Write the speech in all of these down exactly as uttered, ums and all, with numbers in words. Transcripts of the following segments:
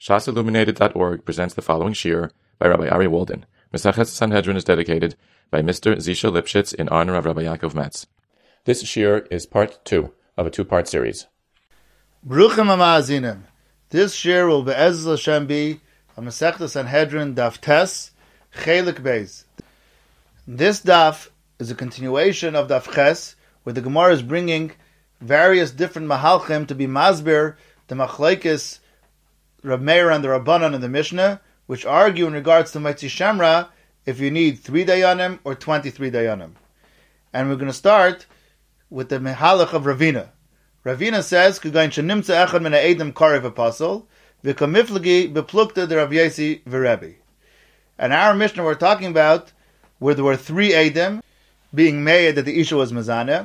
Shas Illuminated dot org presents the following shir by Rabbi Ari Walden. Mesechet Sanhedrin is dedicated by Mister Zisha Lipschitz in honor of Rabbi Yaakov Metz. This shir is part two of a two-part series. Bruchim HaMa'azinim. This shir will be Be'ez Hashem be a Mesechet Sanhedrin Daf Tes Chelik Beis. This daf is a continuation of Daf Ches, where the Gemara is bringing various different mahalchim to be masbir the machlekes Rab Meir and the Rabbanan in the Mishnah, which argue in regards to Motzi Shemra if you need three dayanim or twenty-three dayanim. And we're going to start with the mehalach of Ravina. Ravina says, "Kugain shenimtza echad min ha'edim karev apostle v'kamiflagi beplukta de Rav Yesi v'Rebbe." And our Mishnah we're talking about where there were three edim being made that the isha was mezaneh,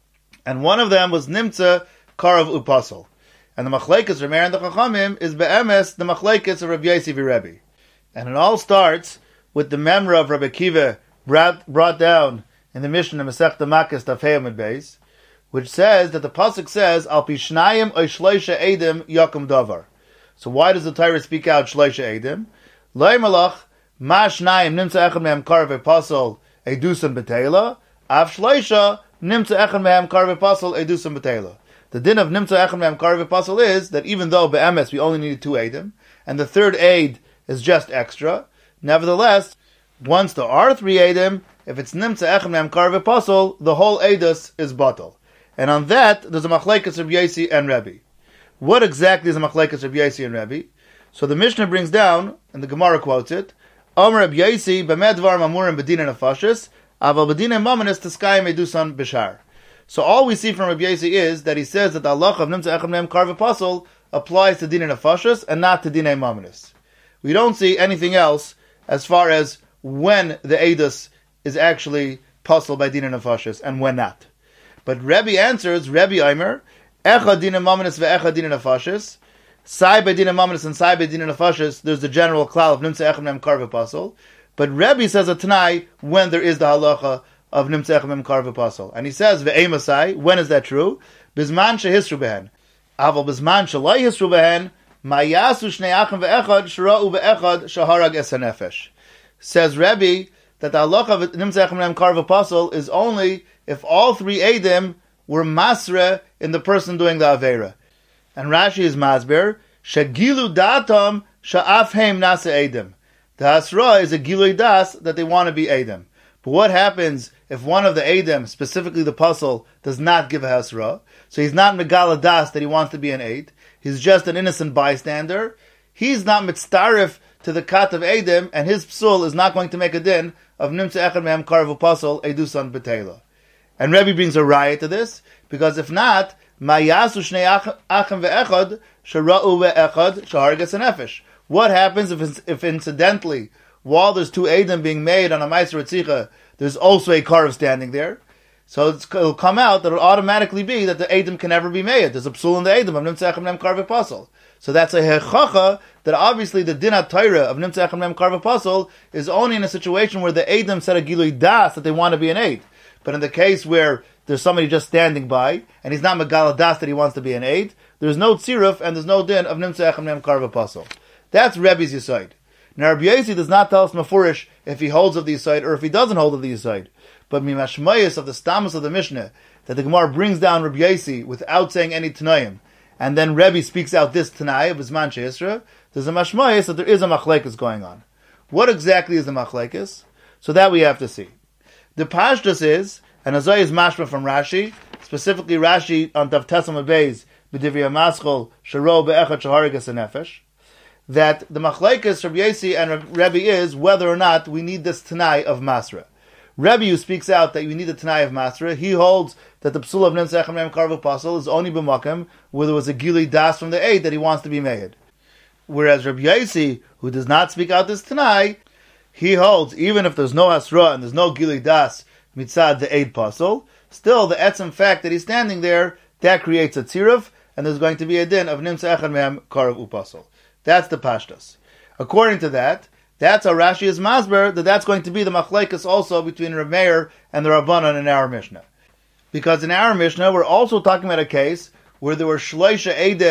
and one of them was nimtza karev uposel. And the machlekes Rameir and the Chachamim is be'emes the machlekes of Rav Yesi v'Rebbe. And it all starts with the memra of Rabbi Akiva brought, brought down in the Mishnah Masechta Makos Daf Hey Amud Beis, which says that the pasuk says Al pi shnayim oy shloisha edim yakum davar. So why does the Torah speak out shloisha edim? Lo malach ma shnayim nimtza echad mehem karev apostle edusim betela av shloisha nimtza echad mehem karev apostle edusim betela. The din of nimtza echad mehem karev apostle is that even though be'emes we only needed two edim, and the third aid is just extra, nevertheless, once there are three edim, if it's nimtza echad mehem karev apostle, the whole edus is batal. And on that, there's a machlekes Rav Yesi and Rebbe. What exactly is a machlekes Rav Yesi and Rebbe? So the Mishnah brings down, and the Gemara quotes it, Omer Rav Yesi b'med dvar mamurim b'dina nefashis, aval b'dina mamanis t'skayim edusan b'shar. So all we see from Rav Yesi is that he says that the halacha of nimtza echad mehem karev apostle applies to dina nefashis and not to dina mamanis. We don't see anything else as far as when the edus is actually puzzled by dina nefashis and when not. But Rebbe answers, Rebbe Aimer, echad dina mamanis ve'echad dina nefashis, sai by dina mamanis and sai by dina nefashis, there's the general klal of nimtza echad mehem karev apostle. But Rebbe says a Tanai when there is the halacha of nimtza echad mehem karev apostle. And he says, ve'emasai, when is that true? Bizman shehisru behen. Aval bizman shalai hisru behen, Mayasu shnei achim ve'echad shra'u ve'echad shaharag es hanefesh. Says Rebbe that the halacha of nimtza echad mehem karev apostle is only if all three edim were masre in the person doing the avera. And Rashi is masber shegilu datam sha'af heim nasa edim. The hasra is a gilui das that they want to be edim. But what happens if one of the edim, specifically the puzzle, does not give a hasra? So he's not megala das that he wants to be an eid. He's just an innocent bystander. He's not mitztarif to the kat of edim, and his psul is not going to make a din of nimtza echad mehem karev apostle edusan betela. And Rebbe brings a riot to this, because if not, Mayasu shnei achim ve'echad shara'u ve'echad shahargas nefesh. What happens if, if incidentally, while there's two edim being made on a ma'aser ritzicha, there's also a karev standing there? So it's, it'll come out that it'll automatically be that the edim can never be made. There's a psul in the edim of nimtza echad mehem karev apostle. So that's a hechacha that obviously the din ha-Torah of nimtza echad mehem karev apostle is only in a situation where the edim said a gilui das that they want to be an eid. But in the case where there's somebody just standing by, and he's not megala das that he wants to be an aid, there's no tziruf and there's no din of nimtza echad mehem karev apostle. That's Rebbe's yisoid. Now Rabbi Yesi does not tell us mafurish if he holds of the yisoid or if he doesn't hold of the yisoid. But mimashmayis of the stamus of the Mishnah, that the Gemara brings down Rabbi Yesi without saying any tanayim, and then Rebbe speaks out this tanai of Bizman she'isra, there's a mashmayis that there is a machlekes going on. What exactly is the machlekes? So that we have to see. The pashtus is, and Azay is mashma from Rashi, specifically Rashi on Daf Tes Amud Beis, b'divrei Maschol, sharo be'echad shaharigas nefesh, that the machlekes Rabbi Yesi and Rebbe is whether or not we need this tanai of Masra. Rebbe, who speaks out that we need the tanai of Masra, he holds that the psul of nimtza echad mehem karev apostle is only b'makom where there was a gilui das from the aid that he wants to be made. Whereas Rabbi Yesi, who does not speak out this tanai, he holds, even if there's no hasra and there's no gilui das mitzad the eid puzzle, still the etzem fact that he's standing there, that creates a tziruf, and there's going to be a din of nimtza echad mehem karev uposel. That's the pashtas. According to that, that's how Rashi is masber, that that's going to be the machlekes also between Rav Meir and the Rabbanan in our Mishnah. Because in our Mishnah, we're also talking about a case where there were shloisha edim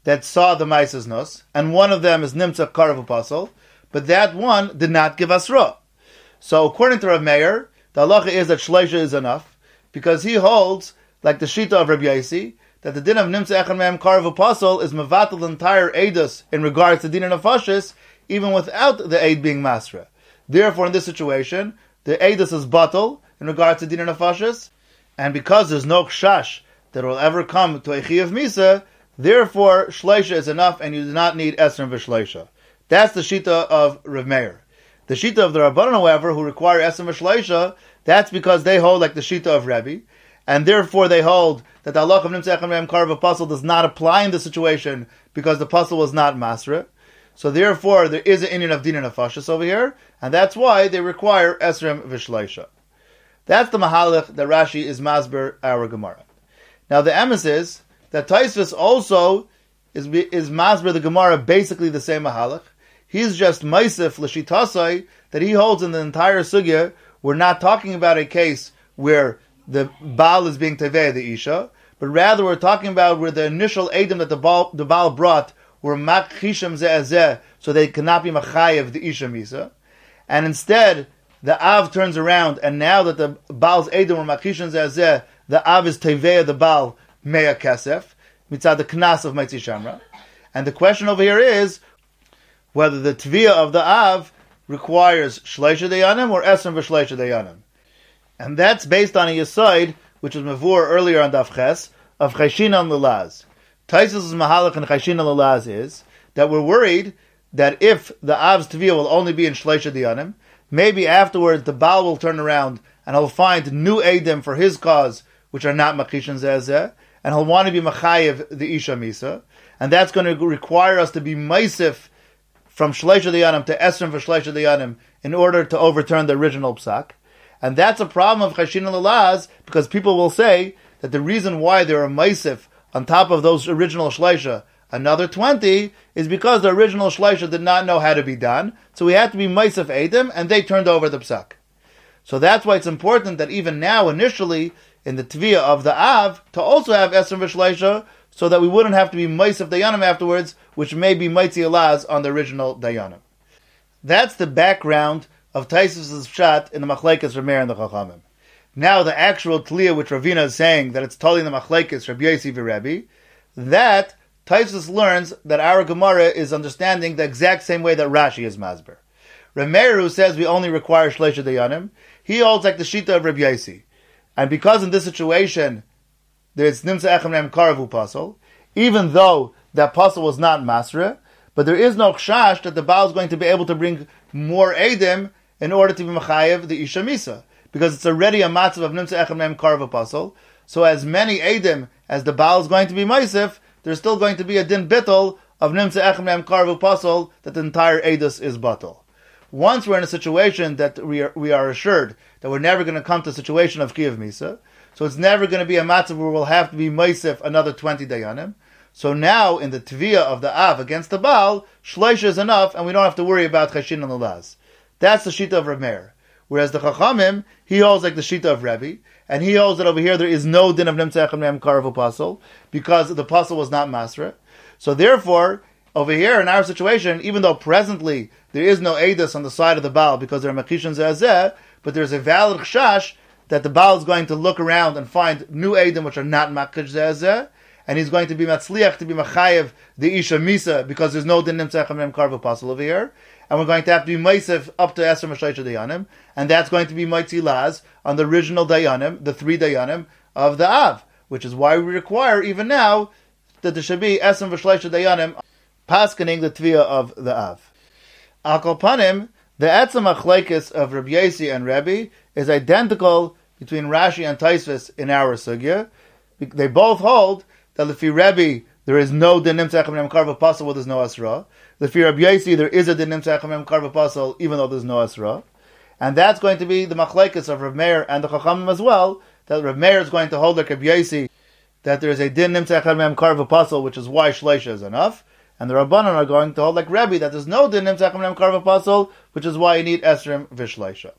that saw the Maises Nus, and one of them is Nimtza Karav Apostle, but that one did not give Asra. So according to Rav Meir, the halacha is that Shleisha is enough, because he holds, like the Shita of Rabbi Yaisi, that the din of Nimtza Echad Mehem Karav Apostle is mevatel the entire Eidus in regards to din and Nefashis, even without the Eid being Masra. Therefore, in this situation, the Eidus is batal in regards to din and Nefashis, and because there's no Kshash that will ever come to a Chiyav Misa, therefore, Shleisha is enough, and you do not need Esrim v'Shleisha. That's the Shita of Rav Meir. The Shita of the Rabbanan, however, who require Esrim v'Shleisha, that's because they hold like the Shita of Rebbe, and therefore they hold that the halach of Nimtza Echad Mehem Karav Apostle does not apply in the situation because the apostle was not Masra. So therefore, there is an Indian of Din and Nefashis over here, and that's why they require Esrim v'Shleisha. That's the Mahalach that Rashi is Masber our Gemara. Now the emes is that Taisvis also is is Masber the Gemara basically the same Mahalach. He's just Maisif L'Shitasai that he holds in the entire Sugya. We're not talking about a case where the Baal is being Teveh the Isha, but rather we're talking about where the initial Edom that the Baal, the Baal brought were Mak Chisham Ze'ezeh, so they cannot be Machayev the Isha Misa. And instead, the Av turns around, and now that the Baal's Edom were Mak Chisham Ze'ezeh, the Av is Teveh the Baal Mea Kesef, mitzad the Knas of Maitzi Shamra. And the question over here is whether the Tviyah of the Av requires Shleisha Dayanim or Esrim v'Shleisha Dayanim. And that's based on a Yesod, which was Mavur earlier on Daf Ches, of Chayshin and Lulaz. Taisus' Mahalach and Chayshin and Lulaz is that we're worried that if the Av's Tviyah will only be in Shleisha Dayanim, maybe afterwards the Baal will turn around and he'll find new Eidim for his cause, which are not Makishan Zezeh, and he'll want to be Machayev the Isha Misa, and that's going to require us to be Maisif from Shleisha Dayanim to Esrim for Shleisha Dayanim in order to overturn the original Psak. And that's a problem of Chayshin and Lulaz, because people will say that the reason why there are Maisif on top of those original Shleisha, another twenty, is because the original Shleisha did not know how to be done, so we had to be Maisif Eidim, and they turned over the Psak. So that's why it's important that even now, initially, in the Tviyah of the Av, to also have Esrim v'Shleisha, so that we wouldn't have to be Maisif Dayanim afterwards, which may be Maitzi Elaz on the original Dayanim. That's the background of Taisus' Pshat in the Machlekes Rav Meir and the Chachamim. Now the actual Tliyah which Ravina is saying that it's totally in the Machlekes Rabbi Yosi v'Rebbe, that Taisus learns that our Gemara is understanding the exact same way that Rashi is Masber. Rav Meir, who says we only require Shleisha Dayanim, he holds like the Shita of Rabbi Yosi. And because in this situation there's Nimtza Echad Mehem Karav U'Pasol, even though that Pasol was not Masra, but there is no Kshash that the Baal is going to be able to bring more Eidim in order to be Machayev the Isha Misa, because it's already a matzav of Nimtza Echad Mehem Karav Apostle. So as many Eidim as the Baal is going to be Maisif, there's still going to be a din bittul of Nimtza Echad Mehem Karav Apostle that the entire Eidus is batal. Once we're in a situation that we are, we are assured that we're never going to come to a situation of Kiyav Misa, so it's never going to be a matzav where we'll have to be Maisif another twenty Dayanim. So now in the Tviyah of the Av against the Baal, Shleisha is enough and we don't have to worry about Chayshin and Lulaz. That's the Shita of Rav Meir. Whereas the Chachamim, he holds like the Shita of Rebbe, and he holds that over here there is no din of Nimtza Echad Mehem Karav Apostle, because the Apostle was not Masra. So therefore, over here in our situation, even though presently there is no Eidos on the side of the Baal because there are Mekhishan Ze'ezeh, but there's a valid Chash that the Baal is going to look around and find new Eidim which are not Mekhish Ze'ezeh, and he's going to be Matzliach to be Machayev the Isha Misa because there's no din Nimtza Echad Mehem Karav Apostle over here. And we're going to have to be Maisif up to Esrim v'Shleisha Dayanim, and that's going to be Maitzi Laz on the original Dayanim, the three Dayanim of the Av, which is why we require even now that there should be Esrim v'Shleisha Dayanim paskening the Tviyah of the Av. Al Kol Panim, the Etzem Achlekes of Rabbi Yosi and Rebbe is identical between Rashi and Taisvis in our Sugya. They both hold that Lefi Rebbe there is no din Nimtza Echad Mehem Karav Apostle where there's no Asra. Lefi Rabbi Yosi, there is a din Nimtza Echad Mehem Karav Apostle even though there's no Asra. And that's going to be the machlekes of Rav Meir and the Chachamim as well, that Rav Meir is going to hold like Rabbi Yosi that there is a din Nimtza Echad Mehem Karav Apostle, which is why Shleisha is enough. And the Rabbanan are going to hold like Rebbe that there's no din Nimtza Echad Mehem Karav Apostle, which is why you need Esrim v'Shleisha.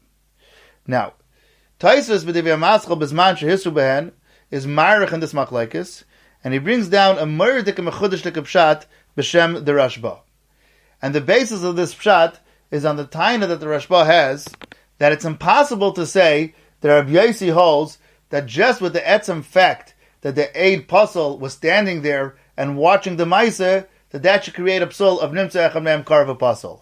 Now, Taisvis b'Divya Maschal b'Zman shehisru behen is marich in this machlekes, and he brings down a Moirdik Mechudesh Pshat b'Shem the Rashba. And the basis of this Pshat is on the taina that the Rashba has, that it's impossible to say that Rabbi Yossi holds that just with the etzem fact that the Eid Puzzle was standing there and watching the Maaseh, that that should create a psul of Nimtza Echad Mehem Karva Puzzle.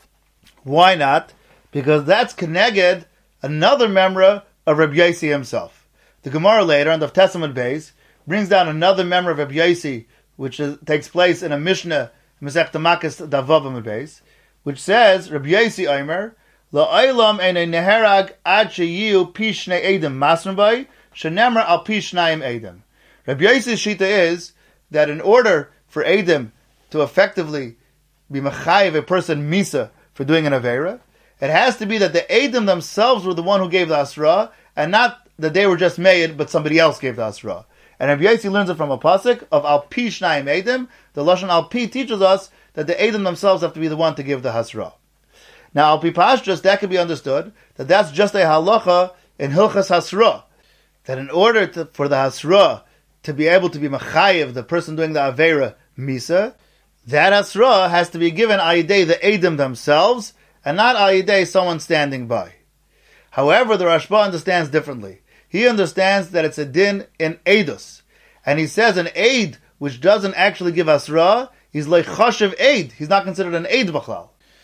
Why not? Because that's connected another memra of Rabbi Yossi himself. The Gemara later, on the Testament base, brings down another memra of Rabbi Yossi, which is, takes place in a Mishnah, Masechta Makos Davav base, which says, Rabbi Yossi Omer, La'olam einay neherag ad sheyiu pi shnei edim masrim bay, shenemar al pi shnayim edim. Rabbi Yossi's shita is that in order for edim to effectively be mechayiv a person misa for doing an avera, it has to be that the edim themselves were the one who gave the asra, and not that they were just made, but somebody else gave the asra. And Rabbi Yossi learns it from a pasuk of al pi shnayim edim. The lashon al pi teaches us that the edim themselves have to be the one to give the hasra. Now, al pi pashtus, that can be understood that that's just a halacha in hilchas hasra, that in order to, for the hasra to be able to be mechayiv, the person doing the avera misa, that hasra has to be given al yidei the edim themselves, and not al yidei someone standing by. However, the Rashba understands differently. He understands that it's a din in eidus, and he says an eid which doesn't actually give hasra, he's like chashiv eid. He's not considered an eid b'chlal.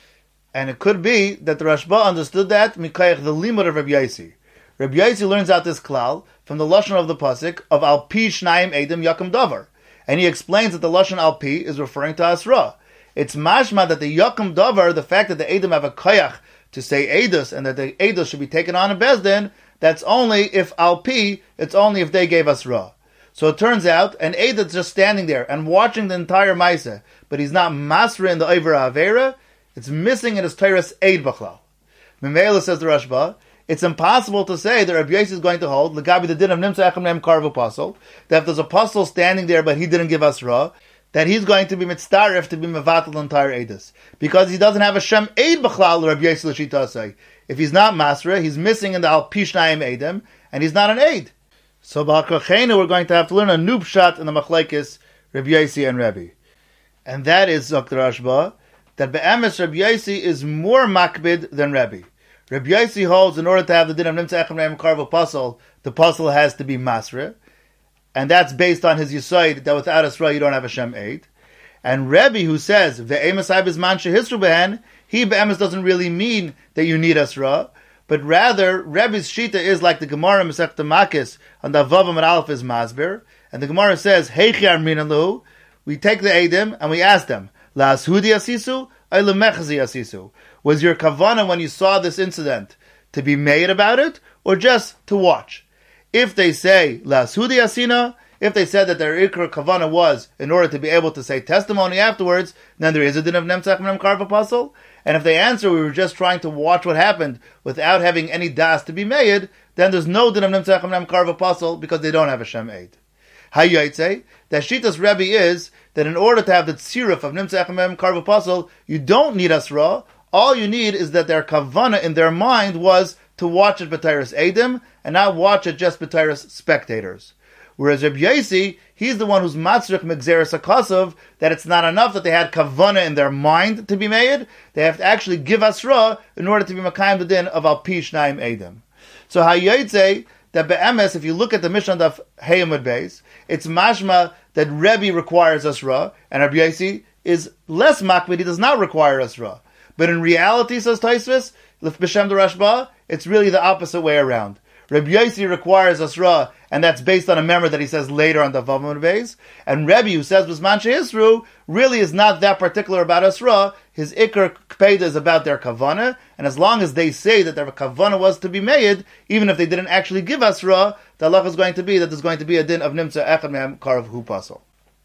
And it could be that the Rashba understood that mikayach the limud of Rabbi Yossi. Rabbi Yossi learns out this klal from the lashon of the pasuk of al pi shnayim edim yakum davar, and he explains that the lashon al pi is referring to asra. It's mashma that the yakum davar, the fact that the edim have a kayach to say edus, and that the edus should be taken on in bezdin, that's only if al pi, it's only if they gave asra. So it turns out an eid that's just standing there and watching the entire maaseh, but he's not masra in the overa avera, it's missing in his Torah's Eid B'chlal. Memela, says the Rashba, it's impossible to say that Rabbi Yossi is going to hold L'gabi the din of Nimtza Echad Mehem Karva Puzzle, that if there's a puzzle standing there but he didn't give us Ra, that he's going to be mitzdaref to be mevatel the entire Eidus. Because he doesn't have a Shem Eid B'chlal, Rabbi Yossi L'shita say. If he's not Masra, he's missing in the Al Pishnayim Eidim, and he's not an Eid. So B'Hakachenu, we're going to have to learn a new pshat in the Machlekes, Rabbi Yossi and Rebbe. And that is, Doctor Rashba, that be'emes Rabbi Yossi is more makbid than Rebbe. Rabbi Yossi holds in order to have the din of Nimtza Echad Mehem Karva Puzzle, the puzzle has to be Masra, and that's based on his Yisoid that without Asra you don't have a Shem Eid. And Rebbe, who says ve'emes hay bizman shehisru behen, he be'emes doesn't really mean that you need Asra, but rather Rebbe's shita is like the Gemara Masechta Makos on the Vavam and Aleph is Masber, and the Gemara says heichar minalu. We take the Eidim and we ask them, La'ashudi asisu, ay lemechzi asisu. Was your kavana when you saw this incident to be made about it, or just to watch? If they say La'ashudi asina, if they said that their ikra kavana was in order to be able to say testimony afterwards, then there is a din of Nimtza Echad Mehem Karva Puzzle. And if they answer we were just trying to watch what happened without having any das to be made, then there's no din of Nimtza Echad Mehem Karva Puzzle because they don't have a Shem Eid. Hayyotze, that Shitas Rebbe is that in order to have the tziruf of Nimtza Echad Mehem Karva Puzzle, you don't need Asra. All you need is that their kavana in their mind was to watch it b'teiros Eidim and not watch it just b'teiros spectators. Whereas Rabbi Yossi, he's the one who's matzrich megzeres hakasov, that it's not enough that they had kavana in their mind to be made, they have to actually give Asra in order to be makayim the din of al pi shnayim Eidim. So hayyotze, that be'emes, if you look at the Mishnah of Hayamud Beis, it's mashma that Rebbe requires Asra, and Rabbi Yossi is less makbid, he does not require Asra. But in reality, says Taisvis, B'Shem the Rashba, it's really the opposite way around. Rabbi Yossi requires Asra, and that's based on a memory that he says later on the Vavam Beis. And Rebbe, who says B'Zman Shehisru, really is not that particular about Asra. His Iker Kpeda is about their Kavana, and as long as they say that their Kavana was to be made, even if they didn't actually give Asra, the halacha is going to be that there's going to be a din of Nimtza Echad Mehem Karva Puzzle.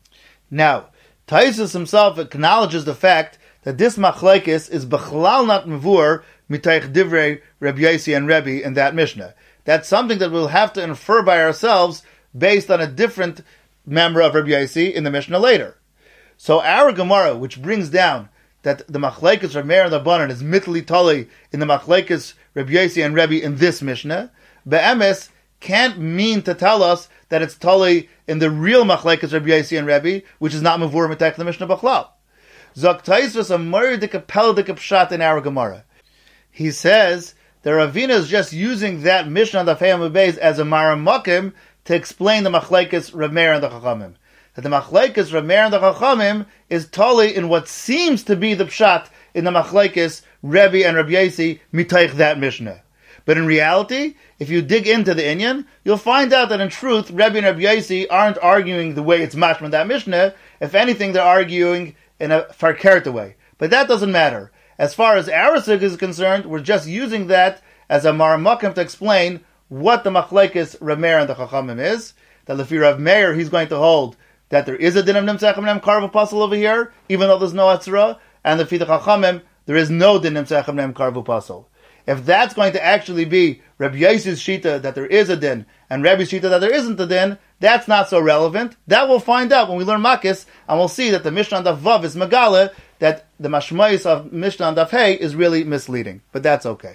Now, Taisus himself acknowledges the fact that this machlekes is bechlal not mevur mitaych divrei Rabbi Yossi and Rebbe in that Mishnah. That's something that we'll have to infer by ourselves based on a different member of Rabbi Yossi in the Mishnah later. So our Gemara, which brings down that the machlekes Rav Meir and the Banan is mitli tali in the machlekes Rabbi Yossi and Rebbe in this Mishnah, be'emes can't mean to tell us that it's totally in the real machlekes Rabbi Yossi and Rebbe, which is not mavur metek the Mishnah Bachlal. Zok Taisvus a murdik a peldik a pshat in our Gemara. He says the Ravina is just using that Mishnah on the Feyam Beis as a maramakim to explain the machlekes Rav Meir and the Chachamim. That the machlekes Rav Meir and the Chachamim is totally in what seems to be the pshat in the machlekes Rebbe and Rabbi Yossi mitaych that Mishnah. But in reality, if you dig into the inyan, you'll find out that in truth, Rebbe and Rabbi Yossi aren't arguing the way it's mashma in that Mishnah. If anything, they're arguing in a farkerta way. But that doesn't matter. As far as our sugya is concerned, we're just using that as a maramakim to explain what the machlekes Rav Meir and the Chachamim is. That lefi Rav Meir, he's going to hold that there is a din of nimtzach nem karv apostle over here, even though there's no atzra, and lefi the Chachamim, there is no din nimtzach nem karv apostle. If that's going to actually be Rabbi Yossi's shita that there is a din, and Rebbe's shita that there isn't a din, that's not so relevant. That we'll find out when we learn Makis, and we'll see that the Mishnah on Daf Vav is Megala, that the Mashmayis of Mishnah on Daf Hey is really misleading. But that's okay.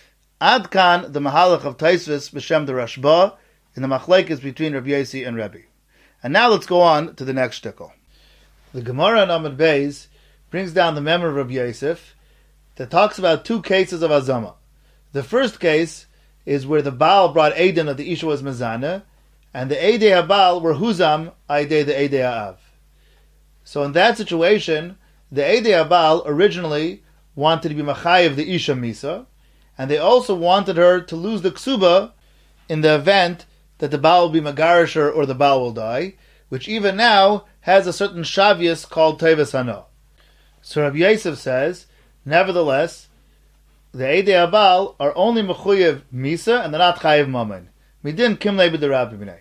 Ad Kan, the Mahalach of Taisvis, B'Shem the Rashba, in the Machlekes between Rabbi Yossi and Rebbe. And now let's go on to the next shtickle. The Gemara on Amud Beis brings down the memory of Rabbi Yosef that talks about two cases of Azama. The first case is where the Baal brought Eidin that the Isha was Mezana, and the Eidei HaBaal were Huzam, Eidei the Eidei HaAv. So in that situation, the Eidei HaBaal originally wanted to be Machayev the Isha Misa, and they also wanted her to lose the Ksuba in the event that the Baal will be Magarisher or the Baal will die, which even now has a certain Shavius called Teves Hano. So Rabbi Yosef says, nevertheless, the Eidei HaBaal are only Mechuyev Misa and they're not Chayev Mammon. Midin Kimlei B'Derabbi B'nei.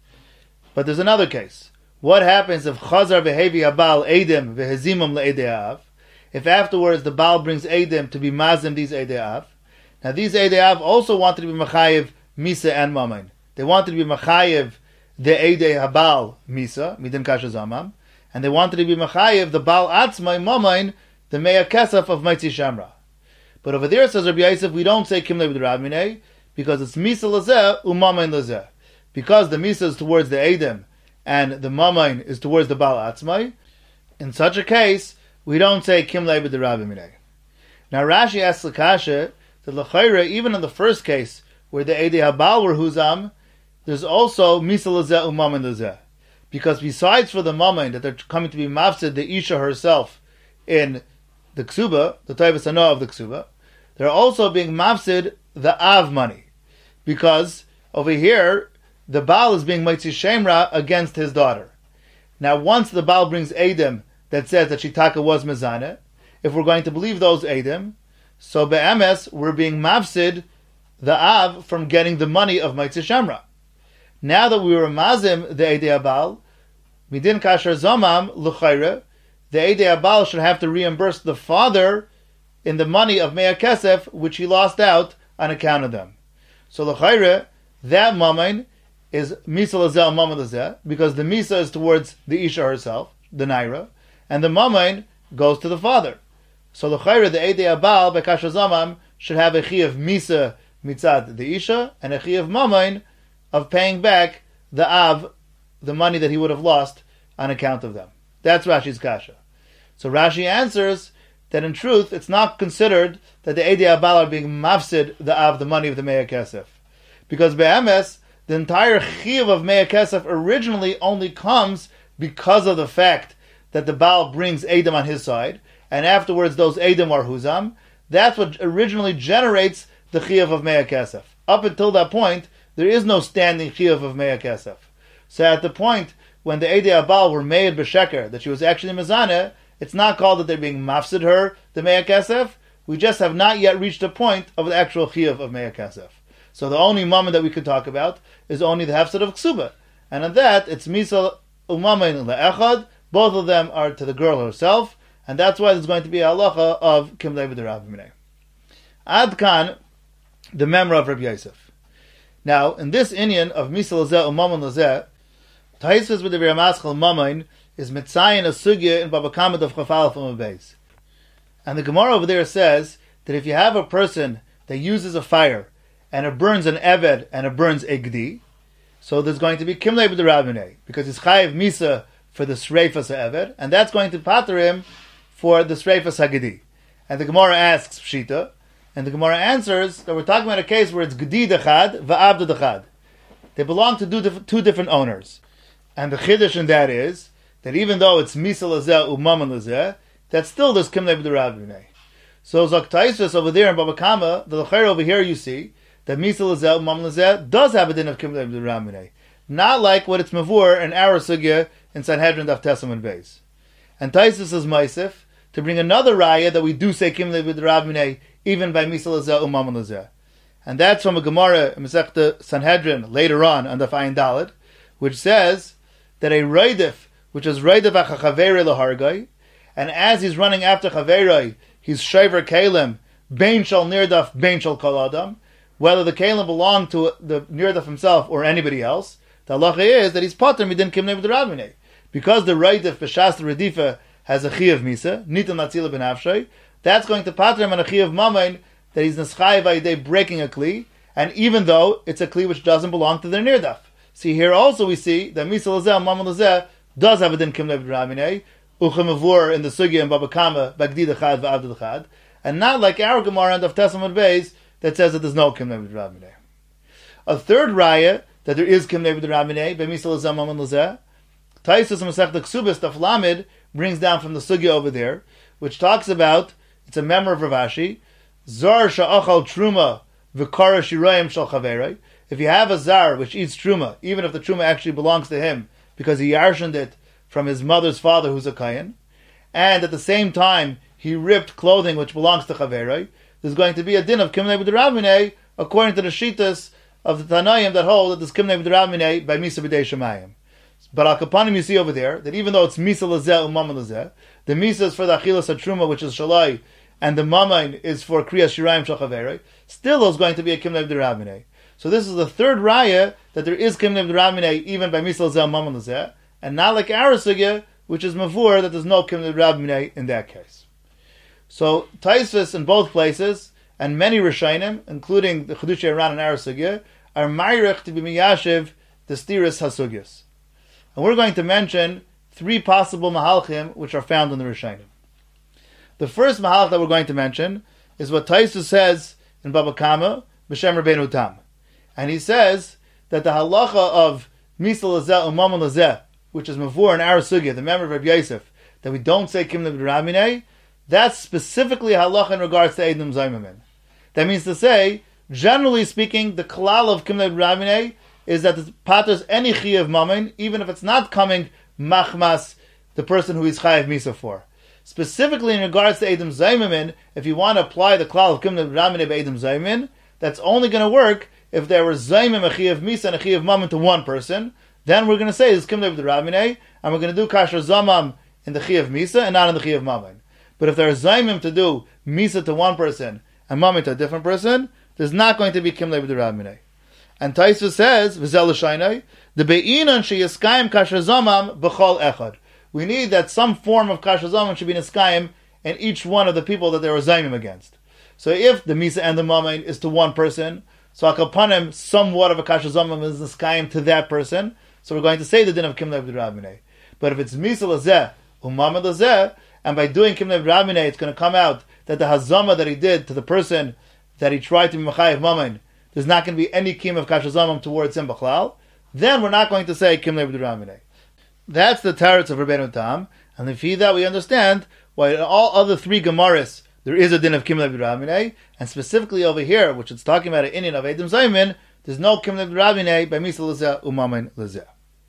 But there's another case. What happens if Chazar V'Hevi HaBaal Eidim V'Hezimum LeEidei HaAv? If afterwards the Baal brings Eidim to be Mazim these Eidei HaAv. Now these Eidei HaAv also wanted to be Mechayev Misa and Mammon. They wanted to be Mechayev the Eidei HaBaal Misa, Midin Kasha Zamam, and they wanted to be Mechayev the Baal Atzmai Mammon, the Mea Kesef of Maitzi Shamra. But over there, says Rabbi Yosef, we don't say Kimlei B'Derabbi B'nei, because it's Misa Lazeh, Umamin Lazeh. Because the Misa is towards the Eidim, and the Mammon is towards the Baal Atzmai, in such a case, we don't say Kimlei B'Derabbi B'nei. Now Rashi asks the Kasha, that L'chayre, even in the first case, where the Eidei HaBaal were Huzam, there's also Misa Lazeh, Umamin Lazeh. Because besides for the Mammon, that they're coming to be Mafsid, the Isha herself, in the Ksuba, the Teves Hano of the Ksuba, they're also being mafsid the Av money. Because over here, the Baal is being Maitzi Shemra against his daughter. Now once the Baal brings Eidim that says that Shitaka was Mezaneh, if we're going to believe those Eidim, so Be'emes, we're being mafsid the Av from getting the money of Maitzi Shemra. Now that we were mazim the Eidei HaBaal, Midin Kasher Zomam, L'chayre, the Eidei HaBaal should have to reimburse the father in the money of Mea Kesef, which he lost out on account of them. So l'chayre, that mammon is Misa Lazeh Mammon Lazeh, because the Misa is towards the Isha herself, the Naira, and the mammon goes to the father. So l'chayre, the Eidei HaBaal, Bekasha Zamam, should have a chi of Misa mitzad the Isha, and a chi of mammon of paying back the Av, the money that he would have lost on account of them. That's Rashi's kasha. So Rashi answers that in truth, it's not considered that the Eidei HaBaal are being mafsid the Av, the money of the Mea Kesef. Because Be'emes, the entire Chiv of Mea Kesef originally only comes because of the fact that the Baal brings Eidim on his side, and afterwards those Eidim are Huzam. That's what originally generates the Chiv of Mea Kesef. Up until that point, there is no standing Chiv of Mea Kesef. So at the point when the Eidei HaBaal were made b'sheker, that she was actually Mezaneh, it's not called that they're being mafsid her, the Mea Kesef. We just have not yet reached the point of the actual chiyuv of Mea Kesef. So the only moment that we could talk about is only the hefsed of Ksuba. And on that, it's Misa Umamin le'echad. Both of them are to the girl herself. And that's why there's going to be a halacha of Kimlei B'Derabbi B'nei. Ad Kan, the memra of Rabbi Yosef. Now, in this inyan of Misa Lazeh Umamin Lazeh, Taisvis with the Ramaschal Mamin is Mitzayin a sugya in Baba Kamad of Chafal from a base. And the Gemara over there says that if you have a person that uses a fire and it burns an Eved and it burns a Gdi, So there's going to be Kimlei b'derabminei, because he's chayiv misa for the Sreifas ha'eved, and that's going to pater him for the Sreifas ha'gedi. And the Gemara asks Pshita, and the Gemara answers that we're talking about a case where it's Gedi dechad, va'abdu dechad. They belong to two, diff- two different owners. And the Chiddush in that is, that even though it's Misa lazeh u'maman lazeh, that still there's Kimlei b'derabminei. So Zaktaisvis over there in Baba Kama, the L'chair over here you see, that Misa lazeh u'maman lazeh does have a din of Kimlei b'derabminei. Not like what it's Mavur in our Sugya in Sanhedrin Daf Tesam and Beis. And Taisus is Maisif, to bring another raya that we do say Kimlei b'derabminei, even by Misa lazeh u'maman lazeh. And that's from a Gemara in Masechta Sanhedrin later on, on the Ayin Daled, which says that a Raidif, which is Raidif achachaverei lahargai, and as he's running after Chaverei, he's Shaver Kalim, Bein Shal Nirdaf, Bein Shal Kol Adam, whether the Kalim belong to the Nirdaf himself or anybody else, the halacha is that he's Pater Midin Kimlei b'derabminei. Because the Raidif B'shas the Redifa has a Chi of Misa, Nitan Latzila Ben Afshay, that's going to Pater him on a Chi of Mamain, that he's Neschai Vayidei breaking a Kli, and even though it's a Kli which doesn't belong to their Nirdaf. See, here also we see that Misa Lazeh, Maman Lazeh, does have a din Kimlei b'derabminei, Uchemavur in the Sugya and Baba Kama, Bagdi Dechad v'Avdu Dechad, and not like our Gemara and of Tesam Beis that says that there's no Kimlei b'derabminei. A third raya that there is Kimlei b'derabminei by Misa Lazeh Maman Lazeh, Taisus Masechta Ksubis Daf Lamed brings down from the Sugya over there, which talks about, it's a member of Rav Ashi, Zar Sha'achal Truma v'Kara Shirayim Shal Chaverei. If you have a Zar which eats Truma, even if the Truma actually belongs to him, because he yarshened it from his mother's father who's a Kayan, and at the same time he ripped clothing which belongs to Chaverei, there's going to be a din of Kimlei b'derabminei according to the Shitas of the Tanaim that hold that there's Kimlei b'derabminei by Misa b'dei Shemayim. But al kapanim you see over there that even though it's Misa lazeh u'maman lazeh, the Misa is for the Achilas HaTruma which is Shalai, and the Mamain is for Kriyas Shirayim Shal Chaverei, still there's going to be a Kimlei b'derabminei. So this is the third raya that there is Kimlei b'derabminei even by Misa lazeh u'maman lazeh, and not like our Sugya, which is Mavur, that there's no Kimlei b'derabminei in that case. So Taisvis in both places, and many Rishonim, including the Chedushei Haran and our Sugya, are Mayrich to be Miyashiv the Stiris HaSugyas. And we're going to mention three possible Mahalchim which are found in the Rishonim. The first Mahalch that we're going to mention is what Taisus says in Baba Kama, B'Shem Rabbeinu Tam. And he says that the halacha of Misa lazeh u'maman lazeh, which is Mavur in our Sugya, the member of Rabbi Yosef, that we don't say Kimlei b'derabminei, that's specifically halacha in regards to Eidim Zaymamin. That means to say, generally speaking, the klal of Kimlei b'derabminei is that the paters any chi of mammon, even if it's not coming machmas, the person who is chayiv misa for. Specifically in regards to Eidim Zaymamin, if you want to apply the klal of Kimlei b'derabminei by Eidim Zaymamin, that's only going to work if there were Zaymim, a chi of misa, and a chi of mammon to one person. Then we're going to say, this is Kimlei b'derabminei, and we're going to do kasher zamam in the chi of misa, and not in the chi of mammon. But if there are zaymim to do misa to one person, and mammon to a different person, there's not going to be Kimlei b'derabminei. And Taisva says, V'zel l'shaynai, the be'inan sheyiskayim kasher zamam b'chol echad. We need that some form of kasher zamam should be niskayim in each one of the people that there are zaymim against. So if the misa and the mammon is to one person, so akapanim, somewhat of a kasher zamam is niskayim to that person, so we're going to say the din of Kimlei b'derabminei. But if it's Misa lazeh, Umaman lazeh, and by doing Kimlei b'derabminei, it's going to come out that the hazama that he did to the person that he tried to be Mechayev Mammon, there's not going to be any Kim of Kasher Zamam towards him B'chlal, then we're not going to say Kimlei b'derabminei. That's the teretz of Rabbeinu Tam, and if that we understand why in all other three Gemaras there is a din of Kimlei b'derabminei, and specifically over here, which it's talking about an Indian of Eidim Zaymin, there's no Kimlei b'derabminei by Misa lazeh u'mammon lazeh.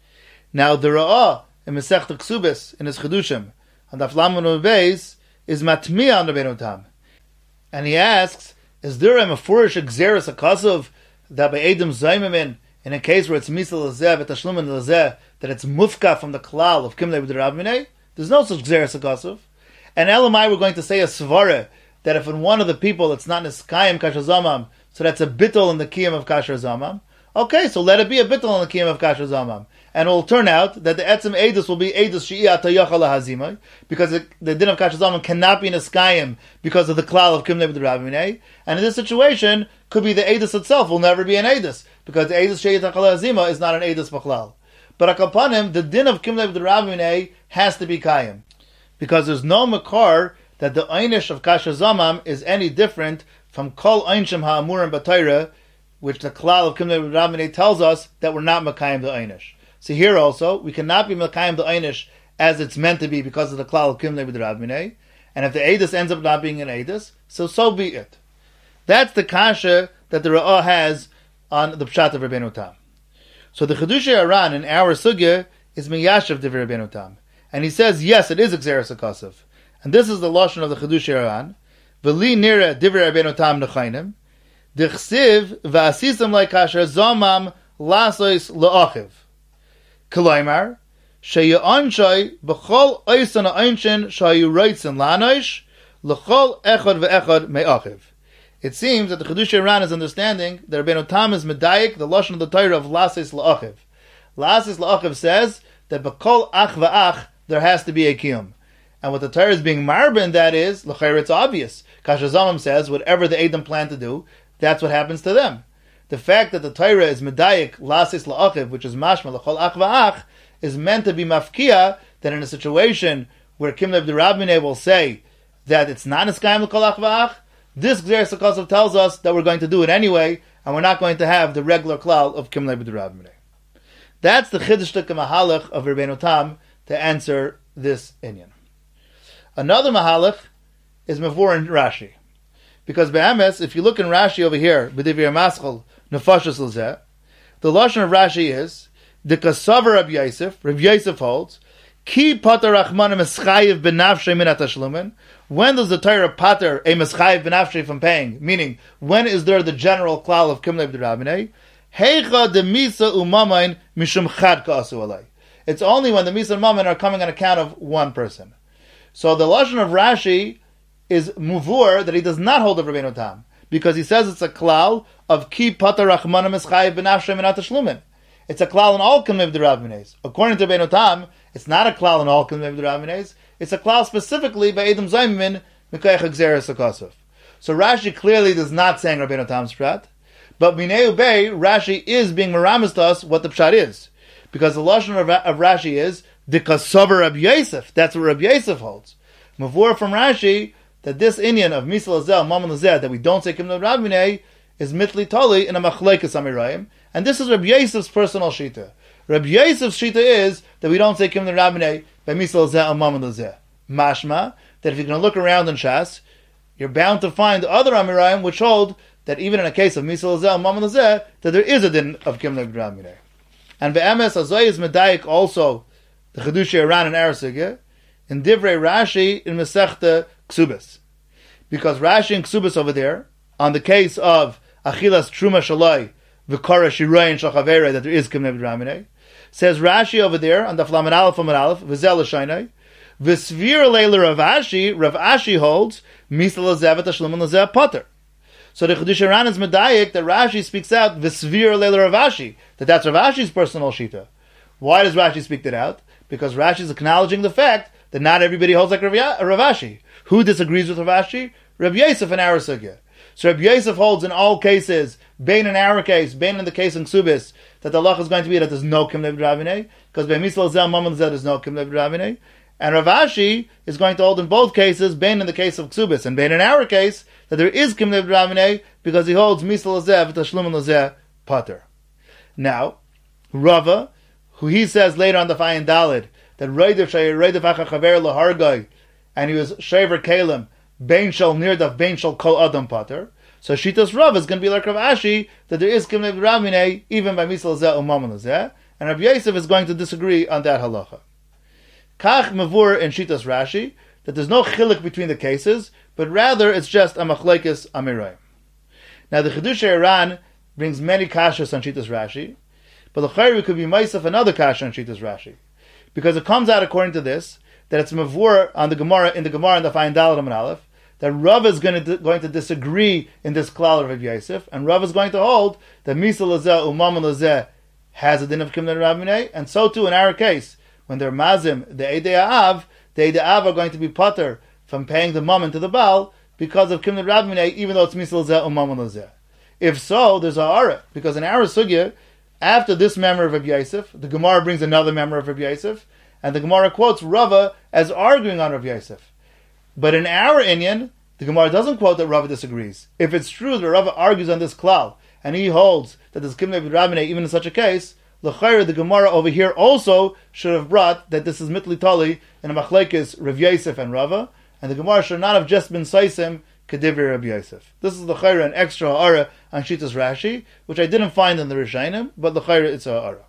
Now the Ra'ah in Masechta Ksubis in his Chedushim and Daf Lamed Beis is matmiya on Rabbeinu Tam, and he asks, is there a mefurish exeris akasov that by Eidim Zaymamin in a case where it's Misa lazeh v'tashlumin lazeh that it's mufka from the klal of Kimlei b'derabminei? There's no such exeris akasov. And Elamai we're going to say a svara that if in one of the people it's not niskayim kasher zamam, so that's a bittul in the kiyam of kasher zamam. Okay, so let it be a bittul in the kiyam of kasher zamam. And it will turn out that the etzem edus will be edus she'iyat hayachal hazimai, because the, the din of kasher zamam cannot be niskayim because of the klal of Kimlei b'derabminei. And in this situation, could be the edus itself will never be an edus. because the Eidus Sheyit HaChala Azima is not an Eidus B'chlal. But Akapanim, the din of Kimlev D'Ravminei has to be Kayim. Because there's no Makar that the Einish of Kasha Zamam is any different from Kol Einshim Ha'amurim B'Torah, which the Klal of Kimlev D'Ravminei tells us that we're not Makayim the Einish. So here also, we cannot be Makayim the Einish as it's meant to be because of the Klal of Kimlev D'Ravminei. And if the Eidus ends up not being an Eidus, so so be it. That's the Kasha that the Ra'ah has on the Pshat of Rabbeinu Tam. So the Chiddushei Aran in our Sugya is Miyashav Divrei Rabbeinu Tam. And he says, yes, it is Xeris HaKasav. And this is the Lashon of the Chiddushei Aran. V'li nira Divrei Rabbeinu Tam nechaynim. D'chsiv v'asisam lai kasher zomam lasois la'achiv. K'loimar, she'ya'anshay b'chol oisan ha'anshin shayu reitzin la'anoish l'chol echad v'echad me'achiv. It seems that the Chiddushei Aran is understanding that Rabbeinu Tam is medayik, the Lashon of the Torah of Lasis La'achiv. Lasis La'achiv says that B'kol ach va'ach there has to be a kiyum. And what the Torah is being marben, that is, l'chayr it's obvious. Kasher Zamam says, whatever the Edom plan to do, that's what happens to them. The fact that the Torah is medayik, Lasis La'achiv, which is mashma, l'chol ach va'ach, is meant to be mafkia, that in a situation where Kimlev D'Ravminei will say that it's not a skayim l'chol ach va'ach, this Xeris HaKasav tells us that we're going to do it anyway, and we're not going to have the regular klal of Kimlev D'Ravminei. That's the Chiddush Mahalach of Rabbeinu Tam to answer this inyan. Another Mahalach is Mavur in Rashi. Because Be'emes, if you look in Rashi over here, B'divrei Maschal, Nefashos L'zeh, the Lashon of Rashi is, the Kasavar Rabbi Yosef, Rabbi Yosef holds, Ki pater rachmanim eschayiv benafshay min hatashlumin. When does the Torah pater a meschayiv benafshay from paying? Meaning, when is there the general klal of Kimlev D'Ravminei? Heicha de misa umamain mishum chad ka'asu alay. It's only when the misa and mammon are coming on account of one person. So the lashon of Rashi is muvur that he does not hold of Rabbeinu Tam, because he says it's a klal of ki pater rachmanim eschayiv benafshay min hatashlumin. It's a klal in all Kimlev D'Ravminei. According to Rabbeinu Tam, it's not a klal in all Kimlev D'Ravminei. It's a klal specifically by Edom Zaymin Mikoyach Xeris HaKasav. So Rashi clearly is not saying Rabbeinu Tam's pshat, but Minei Ubei, Rashi is being meramis to us what the pshat is, because the lashon of, of Rashi is the kasavar Rabbi Yosef. That's what Rabbi Yosef holds. Mavur from Rashi that this inyan of Misal Azel Mammon Lazeh that we don't say Kimlev D'Ravminei is mitli toli in a machlekes amirayim, and this is Rabbi Yosef's personal shita. Rabbi Yosef's shita is that we don't say Kimlev D'Ravminei by Misal Zeh or Mammon Lazeh. Mashma, that if you're going to look around in Shas, you're bound to find other Amirayim which hold that even in a case of Misal Zeh or Mammon Lazeh, that there is a din of Kimlev D'Ravminei. And Be'emes Azoy is medayik also the Chiddushei Aran and Arasige in Divrei Rashi in Masechta Ksubis. Because Rashi and Ksubis over there, on the case of Achilas Truma Shalai, V'kara Shiroi and Shachavere, that there is Kimlev D'Ravminei, says Rashi over there on the Flamen Aleph Flamen Aleph V'zel L'Shainai V'svir Leila Rav Ashi. Rav Ashi holds Misal L'Zeh V'Tashlumin L'Zeh Potter. So the Chiddushei Aran is medayik that Rashi speaks out V'svir Leila Rav Ashi, that that's Rav Ashi's personal shita. Why does Rashi speak that out? Because Rashi is acknowledging the fact that not everybody holds like Rav Ashi. Who disagrees with Rav Ashi? Rav Yosef in our sugya. So Rabbi Yosef holds in all cases, Bain in our case, Bain in the case in Ksubis, that the halacha is going to be that there's no Kimlev D'Ravminei, because by Misal Zeh Mammon Zeh there's no Kimlev D'Ravminei. And Rav Ashi is going to hold in both cases, Bain in the case of Ksubis, and Bain in our case, that there is Kimlev D'Ravminei, because he holds Misal Zeh V'Tashlumin L'Zeh Pater. Now, Rava, who he says later on the Fayin Dalid, that Reidev Shayir Reidev Achachaver L'Hargai, and he was Shaver Kalim, Bain Shal Nirdaf, Bain Shal Kol Adam Pater. So Shitas Rav is going to be like Rav Ashi, that there is Kimlev D'Ravminei, even by Misal Zeh or Mammon Zeh, and Rav Yosef is going to disagree on that halacha. Kach Mavur in Shitas Rashi, that there's no chiluk between the cases, but rather it's just a machlekes amirayim. Now the Chiddushei Aran brings many kashas on Shitas Rashi, but the Chayri could be Maisaf another kasha on Shitas Rashi, because it comes out according to this, that it's Mavur on the Gemara, in the Gemara in the Fayin Daled and Aleph, that Rav is going to, going to disagree in this klal of Rav Yosef, and Rav is going to hold that Misal L'Zeh U'Mammon L'Zeh has a din of Kimlev D'Ravminei, and so too in our case, when they're mazim, the Eidei Av, the Eidei Av are going to be pater from paying the mammon to the Baal because of Kimlev D'Ravminei, even though it's Misal L'Zeh U'Mammon L'Zeh. If so, there's a ara, because in our sugya, after this member of Rabbi Yosef, the Gemara brings another member of Rabbi Yosef, and the Gemara quotes Rava as arguing on Rabbi Yosef. But in our inyan, the Gemara doesn't quote that Rava disagrees. If it's true that Rava argues on this klal, and he holds that there's kimnei b'Rabbanei even in such a case, l'chayr, the Gemara over here also should have brought that this is mitli tali in a machlekes Rav Yosef and Rava, and the Gemara should not have just been saisim kedivri Rav Yosef. This is l'chayr an extra ha'ara on Shitas Rashi, which I didn't find in the Rishonim, but l'chayr it's a ha'ara.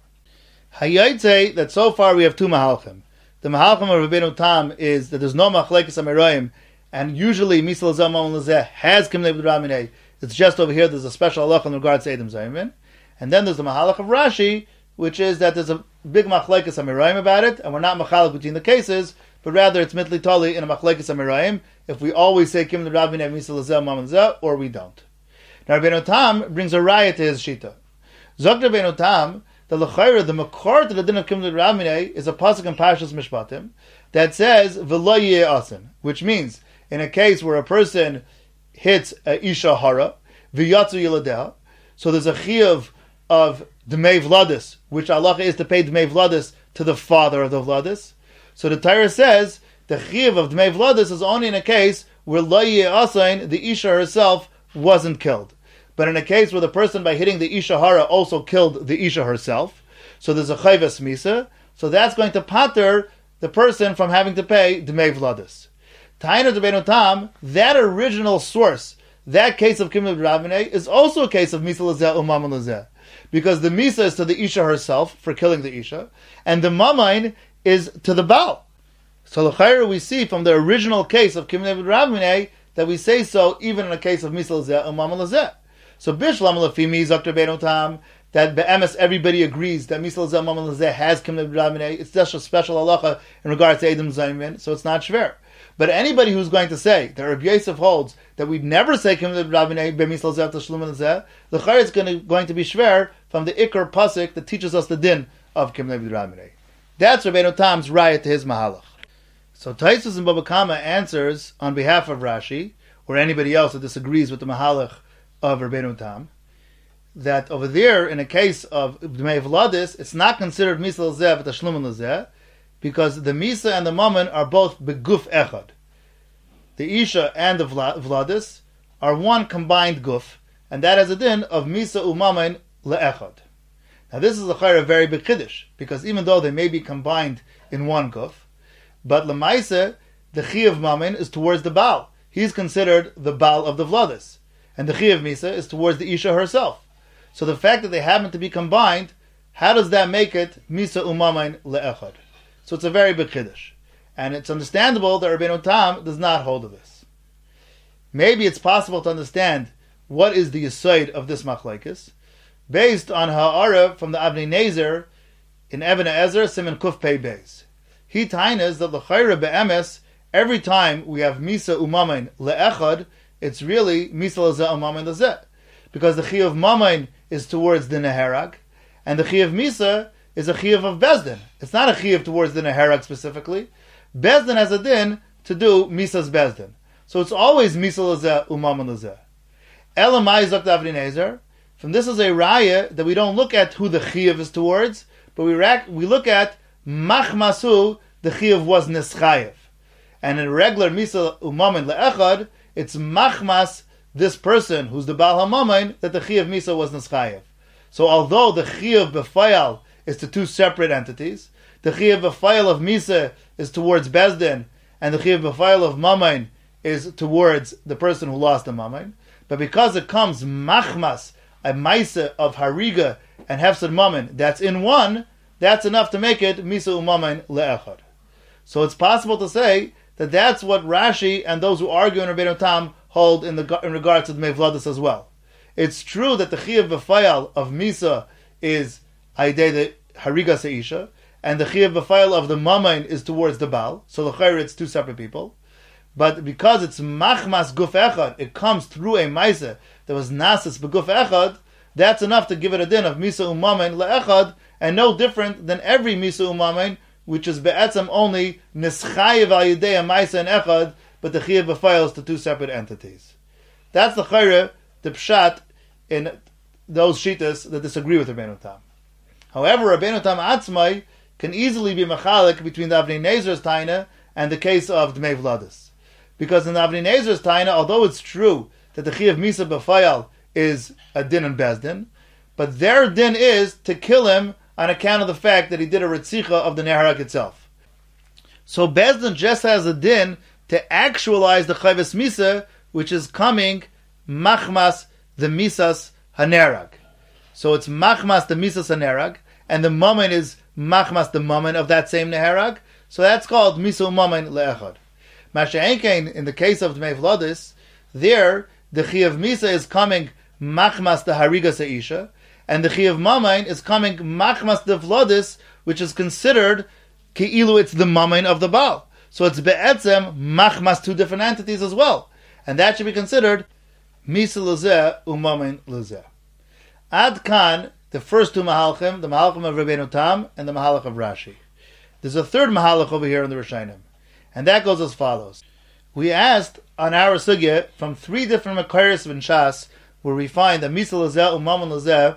Hayayte that so far we have two mahalchim. The mahalchim of Rabbeinu Tam is that there's no machlekes amirayim, and usually misal zamam lezeh has kimnei b'Rabbanei. It's just over here there's a special halacha in regards to Edom Zaymin. And then there's the mahalach of Rashi, which is that there's a big machlekes amirayim about it, and we're not machalek between the cases, but rather it's mitli tali in a machlekes amirayim, if we always say kimnei b'Rabbanei misal lezeh mamon lezeh, or we don't. Now Rabbeinu Tam brings a raya to his shita. Zok Rabbeinu Tam, the l'chayra, the makor to the din of kimnei b'Rabbanei is a pasuk in Parshas Mishpatim that says v'lo yeh asin, which means in a case where a person hits a isha hara v'yatzu yiladeha, so there's a chiyuv of dmei vladis, which halacha is to pay dmei vladis to the father of the vladis. So the Torah says the chiyuv of dmei vladis is only in a case where lo yeh asin, the isha herself wasn't killed. But in a case where the person by hitting the isha hara also killed the isha herself, so there's a chayvas misa, so that's going to pater the person from having to pay dmei vladis. Taina Rabbeinu Tam, that original source, that case of kimnei b'Rabbanei is also a case of misa lezeh umam lezeh, because the misa is to the isha herself for killing the isha, and the mamain is to the baal. So l'chayr we see from the original case of kimnei b'Rabbanei that we say so even in a case of misa lezeh umam lezeh. So bishlam lefimi zok Rabbeinu Tam, that be'emes everybody agrees that misa lezeh umam lezeh has kimnei b'Rabbanei. It's just a special halacha in regards to Edom Zaymin, so it's not shver. But anybody who's going to say that Rabbi Yosef holds that we never say kimnei b'Rabbanei b'misal zeh tashlum lezeh, the chayr is going to, going to be shver from the ikar pasuk that teaches us the din of kimnei b'Rabbanei. That's Rabbeinu Tam's raya to his mahalach. So Taisus and Baba Kama answers on behalf of Rashi or anybody else that disagrees with the mahalach of Rabbeinu Tam that over there in a case of dmei vladis it's not considered misal zeh tashlum lezeh, because the Misa and the Mammon are both beguf echad. The Isha and the Vladis are one combined guf, and that has a din of Misa u'Mammon le'echad. Now this is a chayra very big chiddush, because even though they may be combined in one guf, but Lemaisa, the Chi of Mammon is towards the Baal. He's considered the Baal of the Vladis, and the Chi of Misa is towards the Isha herself. So the fact that they happen to be combined, how does that make it Misa u'Mammon le'echad? So it's a very big chiddush. And it's understandable that Rabbeinu Tam does not hold of this. Maybe it's possible to understand what is the yesod of this machlekes based on ha'ara from the Avnei Nezer in Even Ezer Siman Kuf Pei Beis. He tainas that l'chayra be'emes, every time we have misa u'mamin le'echad, it's really misa lezeh u'mamin lezeh. Because the chi of mamin is towards the neherag, and the chi of misa is a chiyuv of Bezdin. It's not a chiyuv towards the Neherag specifically. Bezdin has a din to do Misa's Bezdin. So it's always Misa lezeh u'mammon lezeh. Elamai zok Avnei Nezer. From this is a raya that we don't look at who the chiyuv is towards, but we rack, we look at machmasu, the chiyuv was nischayev. And in regular Misa u'mammon le'echad, it's machmas, this person who's the Baal HaMammon, that the chiyuv Misa was nischayev. So although the chiyuv b'fayal is to two separate entities, the chiyuv b'fayil of Misa is towards Bezdin, and the chiyuv b'fayil of Mammon is towards the person who lost the Mammon. But because it comes machmas, a Maisa of Hariga and Hefsed Mammon, that's in one, that's enough to make it Misa u'Mammon le'echad. So it's possible to say that that's what Rashi and those who argue in Rabbeinu Tam hold in, the, in regards to the Mevladis as well. It's true that the chiyuv b'fayil of Misa is Aidei the Hariga Seisha, and the chiyuv b'fayil of the Mammon is towards the Baal. So the chayr it's two separate people. But because it's machmas guf echad, it comes through a Maisa that was nasis b'guf echad, that's enough to give it a din of Misa u'Mammon le'echad, and no different than every Misa u'Mammon, which is be'etzem only nischayev al yidei a Maisa and echad, but the chiyuv b'fayil is to two separate entities. That's the chayr, the pshat, in those shittas that disagree with Rabbeinu Tam. However, Rabbeinu Tam Atzmai can easily be machalik between the Avnei Nezer's taina and the case of Dmei Vladis. Because in the Avnei Nezer's taina, although it's true that the Chiyav Misa B'Fayal is a din and bezdin, but their din is to kill him on account of the fact that he did a Ritzicha of the Neharag itself. So bezdin just has a din to actualize the Chayvus Misa, which is coming machmas the Misas Hanerag. So it's machmas the Misas Hanerag, and the moment is machmas the moment of that same Neharag. So that's called Misu Moment Le'echad. Masha'enkein, in the case of Dmei Vladis, there the Chiyav Misa is coming machmas the Hariga Seisha, and the Chiyav Mamain is coming machmas the Vladis, which is considered Ke'ilu it's the Mamain of the Baal. So it's be'etzem machmas two different entities as well. And that should be considered Misa Lezeh U'Mamain Lezeh. Ad Kan, the first two Mahalchim, the Mahalchim of Rabbeinu Tam and the Mahalach of Rashi. There's a third Mahalach over here in the Rishonim, and that goes as follows. We asked on our sugya from three different Makairis in Shas, where we find that Misa Lezeh U'Mamain Lezeh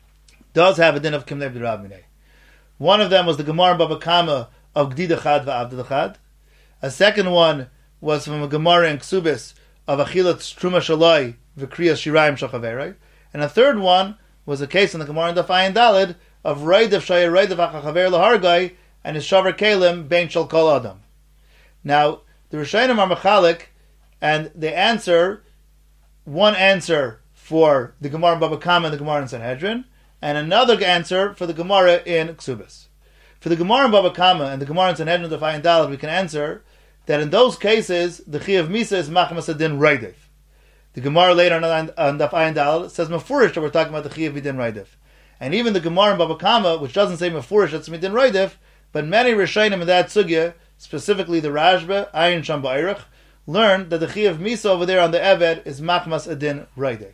does have a din of Kimnei B'Rab Minei. One of them was the Gemara in Baba Kama of Gdid Echad V'Avdid Echad. A second one was from a Gemara in Ksubis of Achilat Truma Shaloi V'Kriyas Shirayim Shachaverai. And a third one was a case in the Gemara in Daf Ayin Daled of Reidev Shaya Reidev Achachaver Lahargai and his Shavar Kalim Bein Shal Kol Adam. Now, the Rishonim are Mechalik, and they answer one answer for the Gemara in Baba Kama and the Gemara in Sanhedrin, and another answer for the Gemara in Ksubis. For the Gemara in Baba Kama and the Gemara in Sanhedrin Daf Ayin Daled, we can answer that in those cases, the Chiyav Misa is Machmas Adin Reidev. The Gemara later on, on Daf Ayin Daled says Mefurish that we're talking about the Chiyav Midin Reidev. And even the Gemara in Baba Kama, which doesn't say Mefurish, it's Midin Reidev, but many Rishonim in that sugya, specifically the Rashba, Ayin Sham Ba'irach, learned that the Chiyav Misa over there on the Eved is Machmas Adin Reidev.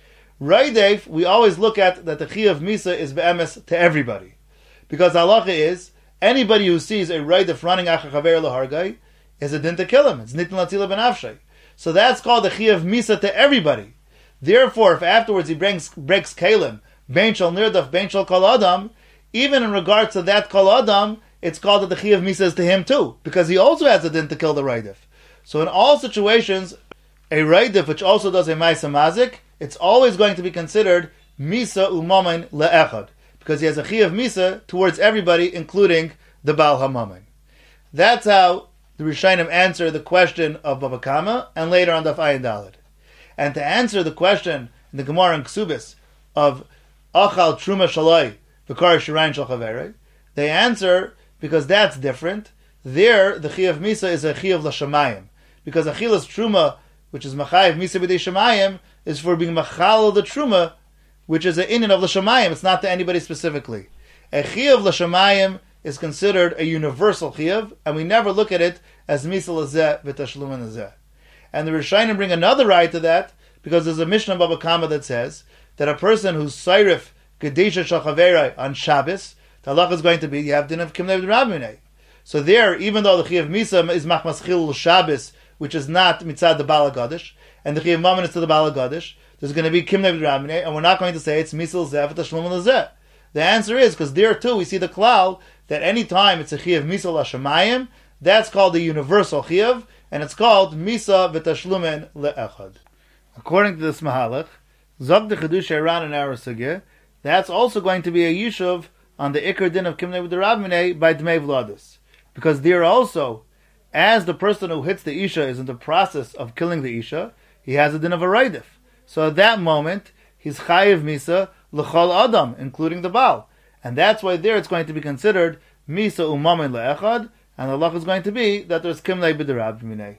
Reidev, we always look at that the Chiyav Misa is Be'emes to everybody. Because halacha is, anybody who sees a Reidev running Achachaver Lahargai is a din to kill him. It's Nitin Latila Ben Avshay. So that's called the Chiyav Misa to everybody. Therefore, if afterwards he brings, breaks Kalim, Bein Shal Nirdaf, Bein Shal Kol Adam, even in regards to that Kol Adam, it's called that the Chiyav Misa is to him too, because he also has a din to kill the Reidev. So in all situations, a Reidev which also does a Maisa Mazik, it's always going to be considered Misa U'Mamain Le'echad, because he has a Chiyav Misa towards everybody, including the Baal HaMamain. That's how the Rishonim answer the question of Baba Kama, and later on Daf Ayin Daled. And to answer the question in the Gemara in Ksubis of Achal Truma Shaloi V'Kar Shirayin Shalchaverei, they answer because that's different. There, the Chiyav Misa is a Chiyav L'Shamayim, because Achilas Truma, which is Machayev Misa B'dei Shamayim, is for being Machal the Truma, which is an inyan of L'Shamayim. It's not to anybody specifically. A Chiyav L'Shamayim is considered a universal Chiyav, and we never look at it as Misa L'Zeh V'Tashlumin L'Zeh. And the Rishonim bring another right to that, because there's a Mishnah in Baba Kama that says that a person who's Sairif Gedesha Shachaverai on Shabbos, the halach is going to be, you have din of Kimnei B'Rab Minei. So there, even though the Chiyav Misa is Machmas Chilul Shabbos, which is not Mitzad the Bala Gadish, and the Chiyav Mammon is to the Bala Gadish, there's going to be Kimnei B'Rab Minei, and we're not going to say it's Misa L'Zeh V'Tashlumin L'Zeh. The answer is, because there too we see the klal, that any time it's a Chiyav Misa L'Shamayim, that's called the universal Chiyav, and it's called Misa V'Tashlumin Le'echad. According to this Mahalach, Zog de Chedush Iran and our Sugya, that's also going to be a Yishuv on the Iker Din of Kimnei B'Rab Minei by Dmei Vladis. Because there also, as the person who hits the Isha is in the process of killing the Isha, he has a Din of a Raidif. So at that moment, he's Chayiv Misa L'chol Adam, including the Baal. And that's why there it's going to be considered Misa U'Mamain Le'echad, and the halach is going to be that there's Kimnei B'Rab Minei.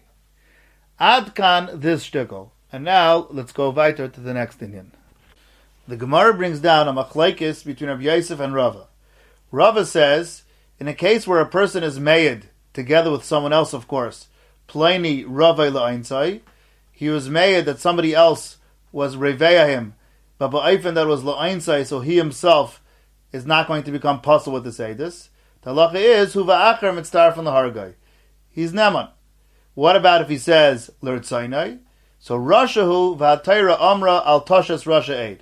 Ad kan this shtickle. And now, let's go weiter to the next Indian. The Gemara brings down a machlekes between Rabbi Yosef and Rava. Rava says, in a case where a person is made, together with someone else, of course, Pliny Rava La'ainsai, he was made that somebody else was Reveya him, but Ba'ayfen that was La'ainsai, so he himself is not going to become puzzled with the Seydis. The halacha is, Huva Acher Mitztar from the Hargai. He's Neman. What about if he says, L'Rtzainai? So Rashahu V'Hatayra Amra Al Toshas Rasha Eid.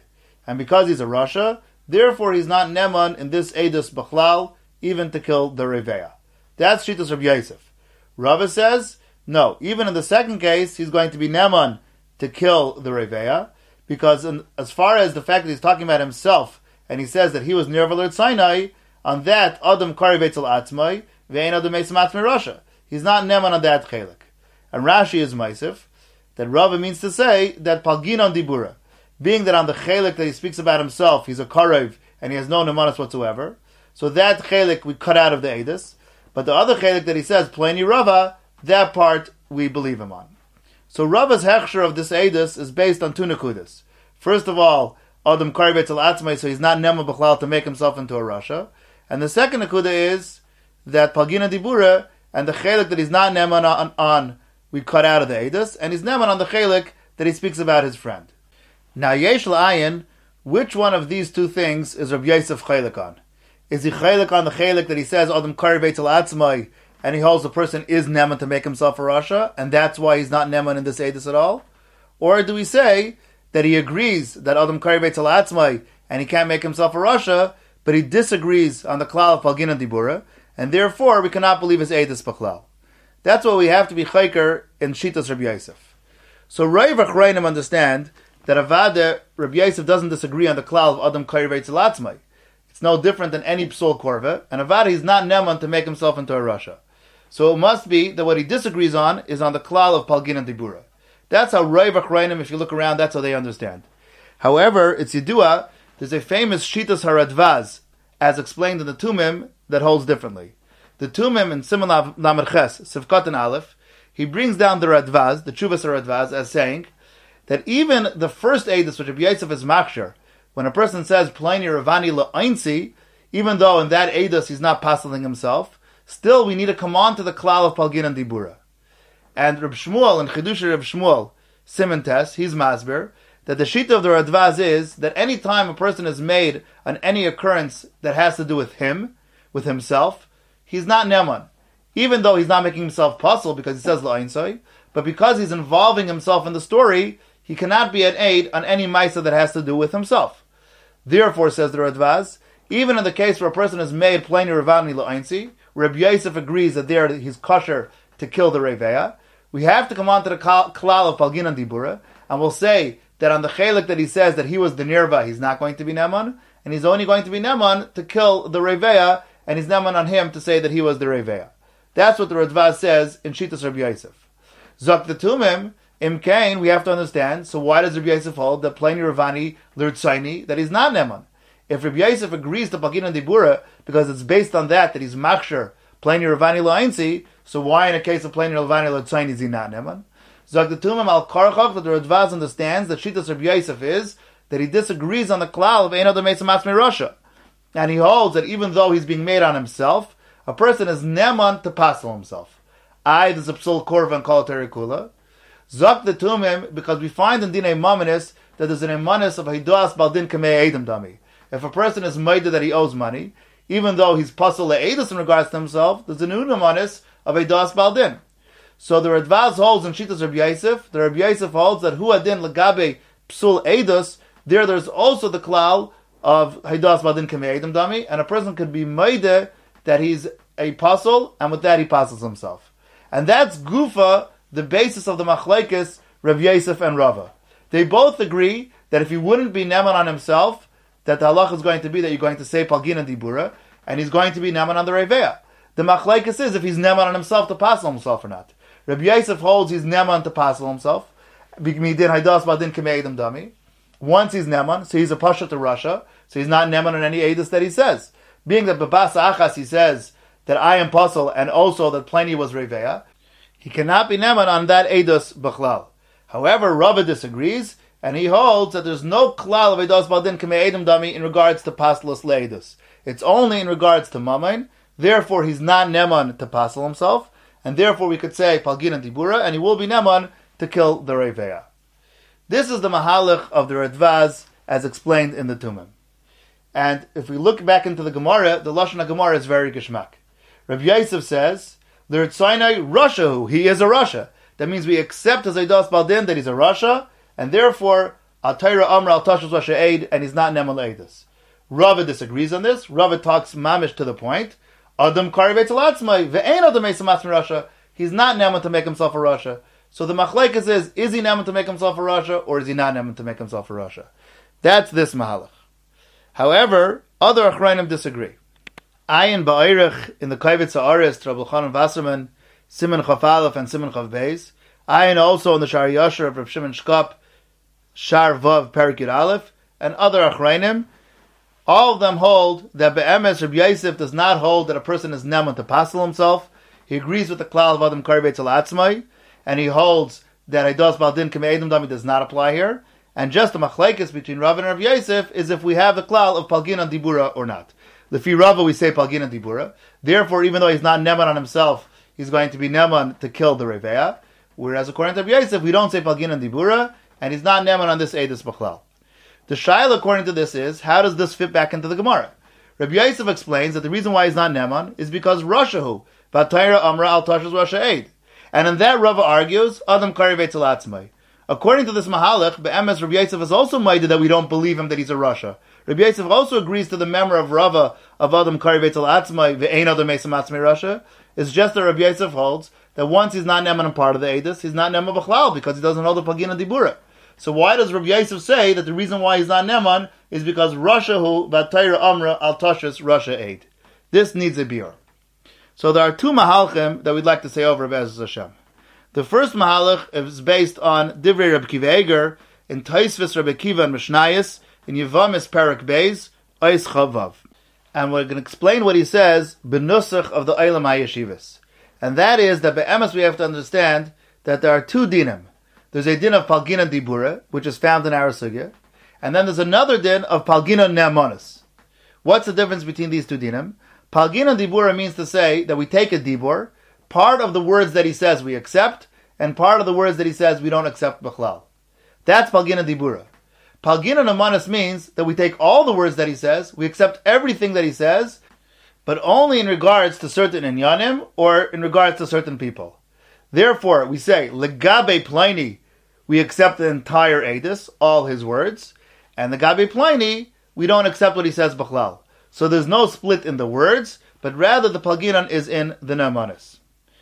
and because he's a Rasha, therefore he's not Neman in this Eidus B'chlal, even to kill the Reveya. That's Shitas Rabbi Yosef. Rava says, no, even in the second case, he's going to be Neman to kill the Reveya, because in, as far as the fact that he's talking about himself, and he says that he was near Valert Sinai, on that, Adam Karivetzel Atzmai, Ve'en Adam Meisam Atzmai Rasha. He's not Neman on that Chelik. And Rashi is Maisif, that Rava means to say that Palginon Dibura, being that on the Chelik that he speaks about himself, he's a Karev, and he has no Nemanis whatsoever, so that Chelik we cut out of the Edus, but the other Chelik that he says, Pliny Rava, that part we believe him on. So Rava's Hechsher of this Edus is based on two Nekudas. First of all, Adam Karivetzel Atzmai, so he's not Neman B'chlal to make himself into a Rasha. And the second Nekuda is that Palgina Dibura, and the Chelik that he's not Neman on, on, we cut out of the Edus, and he's Neman on the Chelik that he speaks about his friend. Now, Yesh L'Ayin, which one of these two things is Rabbi Yosef Chelik on? Is he Chelik on the Chelik that he says, Adam Karivetzel Atzmai, and he holds the person is Neman to make himself a Rasha, and that's why he's not Neman in this Edus at all? Or do we say that he agrees that Adam Karivetzel Atzmai, and he can't make himself a Rasha, but he disagrees on the Klal of Palgina Dibura, and therefore we cannot believe his Edus B'chlal. That's why we have to be Chayker in Shitas Rabbi Yosef. So Rav Achrayim understand that Avada, Rabbi Yosef doesn't disagree on the Klal of Adam Karivetzel Atzmai. It's no different than any Psol Korva, and Avada he's not Neman to make himself into a Rasha. So it must be that what he disagrees on is on the Klal of Palgina Dibura. That's how Rav Achrayim, if you look around, that's how they understand. However, it's Yidua, there's a famous Shitas HaRadvaz, as explained in the Tumim, that holds differently. The Tumim in Simon Lamed Ches, Sivkat and Aleph, he brings down the Radvaz, the Chuvas HaRadvaz, as saying that even the first Eidus, which Rabbi Yosef is Machshir, when a person says, Pliny Ravani La'ainsi, even though in that Eidus he's not passing himself, still we need to come on to the Klal of Palgin and Dibura. And Reb Shmuel, in Chidush Reb Shmuel, Simon Tes, he's Masber, that the Shita of the Radvaz is that any time a person is made on any occurrence that has to do with him, with himself, he's not Neman. Even though he's not making himself puzzle because he says La'ainsai, but because he's involving himself in the story, he cannot be an aid on any Maisa that has to do with himself. Therefore, says the Radvaz, even in the case where a person is made Pliny Ravani La'ainsi, Reb Yosef agrees that there he's kosher to kill the Reveya, we have to come on to the Klal of Palgin and Dibura, and we'll say that on the Chelik that he says that he was the Nirva, he's not going to be Neman, and he's only going to be Neman to kill the Reveya, and he's Neman on him to say that he was the Reveya. That's what the Radvaz says in Shitas Rabbi Yosef. Zok the Tumim, Im Kain, we have to understand, so why does Rabbi Yosef hold that Pliny Ravani Lurtzaini, that he's not Neman? If Rabbi Yosef agrees to Palgin and Dibura, because it's based on that, that he's Machshir, Pliny Ravani La'ainsi, so why in a case of Pliny Ravani Lurtzaini is he not Neman? Zok the Tumim al Karchach, that the Radvaz understands that Shitas Rabbi Yosef is that he disagrees on the klal of Ein Adam Meisam Atzmei Rasha. And he holds that even though he's being made on himself, a person is Neman to passel himself. I, there's a Psul Korva and Kolateri Kula. Zok the Tumim, because we find in Dinei Mamanis that there's an Emanis of Hidoas Baldin Kamei Edom Dami. If a person is made that he owes money, even though he's puzzled le'edus in regards to himself, there's an Unamanis of Hidoas Baldin. So the Radvaz holds in Shitas Rabbi Yosef, the Rabbi Yosef holds that Hu Adin Lagabe Psul Edus, there there's also the klal of Hidas Badin Kamei Edom Dami, and a person could be made that he's a puzzle, and with that he puzzles himself. And that's Gufa, the basis of the Machlekes, Rav Yosef and Rava. They both agree that if he wouldn't be Neman on himself, that the halach is going to be that you're going to say Palgin and Dibura, and he's going to be Neman on the Reveya. The Machlekes is if he's Neman on himself to puzzle himself or not. Rav Yosef holds he's Neman to puzzle himself. Once he's Neman, so he's a Pasha to Russia, so he's not Neman on any Edus that he says. Being that Babasa Achas he says that I am puzzle and also that Pliny was Reveya, he cannot be Neman on that Edus B'chlal. However, Rava disagrees, and he holds that there's no Klal of Edus Baldin Kamei Edom Dami in regards to Paslas Le'edus. It's only in regards to Mamain, therefore he's not Neman to passel himself, and therefore we could say Palgin and Dibura, and he will be Neman to kill the Reveya. This is the Mahalach of the Radvaz as explained in the Tumim. And if we look back into the Gemara, the Lashon HaGemara is very geshmak. Rav Yosef says, L'Ritzainai Rashahu, he is a Rasha. That means we accept as Eidas Baldin that he's a Rasha, and therefore Al Torah Amra Al Tashus Rasha Eid, and he's not Neman Le'edus. Rava disagrees on this. Rava talks mamish to the point. Adam Karivetz Alatzmai, Ve'ein Adam Mesa Matzmi Rasha. He's not Neman to make himself a Rasha. So the machlekes is, is he Neman to make himself a Rasha, or is he not Neman to make himself a Rasha? That's this mahalach. However, other Achrayim disagree. Ayin Ba'irich, in the Kavitz Ha'aris, Rabbi Chanan Wasserman, Simon Chaf Aleph and Simon Chaf Beis. Ayin also in the Shari Yasher of Rav Shimon Shkop, Shar Vav Perik Yud Aleph, and other Achrayim. All of them hold that Be'emes Rabbi Yosef does not hold that a person is Neman to passel himself. He agrees with the Klal of Adam Karivetz Alatzmai, and he holds that Eidos Baldin Kamei Edom Dami does not apply here. And just the machlekes between Rav and Rav Yosef is if we have the klal of Palgin and Dibura or not. Lefi Rava we say Palgin and Dibura. Therefore, even though he's not Neman on himself, he's going to be Neman to kill the Reveah. Whereas according to Rav Yosef, we don't say Palgin and Dibura, and he's not Neman on this Eidus B'chlal. The shaila according to this is, how does this fit back into the Gemara? Rav Yosef explains that the reason why he's not Neman is because Rashahu, Vatayra Amra Al Tashus Rasha Eid. And in that Rava argues, Adam Karivetz Alatzmai. According to this Mahalach, Be'emes Rabbi Yosef is also minded that we don't believe him that he's a Rasha. Rabbi Yosef also agrees to the memor of Rava of Adam Karivetz Alatzmai, Ve'ein Adam Mesa Matzmei Rasha. It's just that Rabbi Yosef holds that once he's not Neman and part of the Eidus, he's not Neman B'chlal because he doesn't hold the Pagin and Dibura. So why does Rabbi Yosef say that the reason why he's not Neman is because Rasha hu Vatayra Amra Al Tashus Rasha Eid? This needs a biur. So there are two Mahalchim that we'd like to say over Be'ez Hashem. The first Mahalach is based on Divrei Rabbi Kiva Eger in Taisvis Rabbi Kiva and Mishnayos in Yevamis Perak Beis Ois Chavav, and we're going to explain what he says benusach of the Eilam HaYeshivas, and that is that be'emes we have to understand that there are two dinim. There's a din of Palgin and Dibura, which is found in our sugya, and then there's another din of Palgin and Ne'amonis. What's the difference between these two dinim? Palgin and Dibura means to say that we take a Dibur. Part of the words that he says we accept, and part of the words that he says we don't accept b'chlal. That's Palgin and Dibura. Palgin and Amanis means that we take all the words that he says, we accept everything that he says, but only in regards to certain inyanim or in regards to certain people. Therefore, we say, Legabe Pliny, we accept the entire Eidus, all his words, and Legabe Pliny, we don't accept what he says b'chlal. So there's no split in the words, but rather the Palginan is in the Ne'amanis.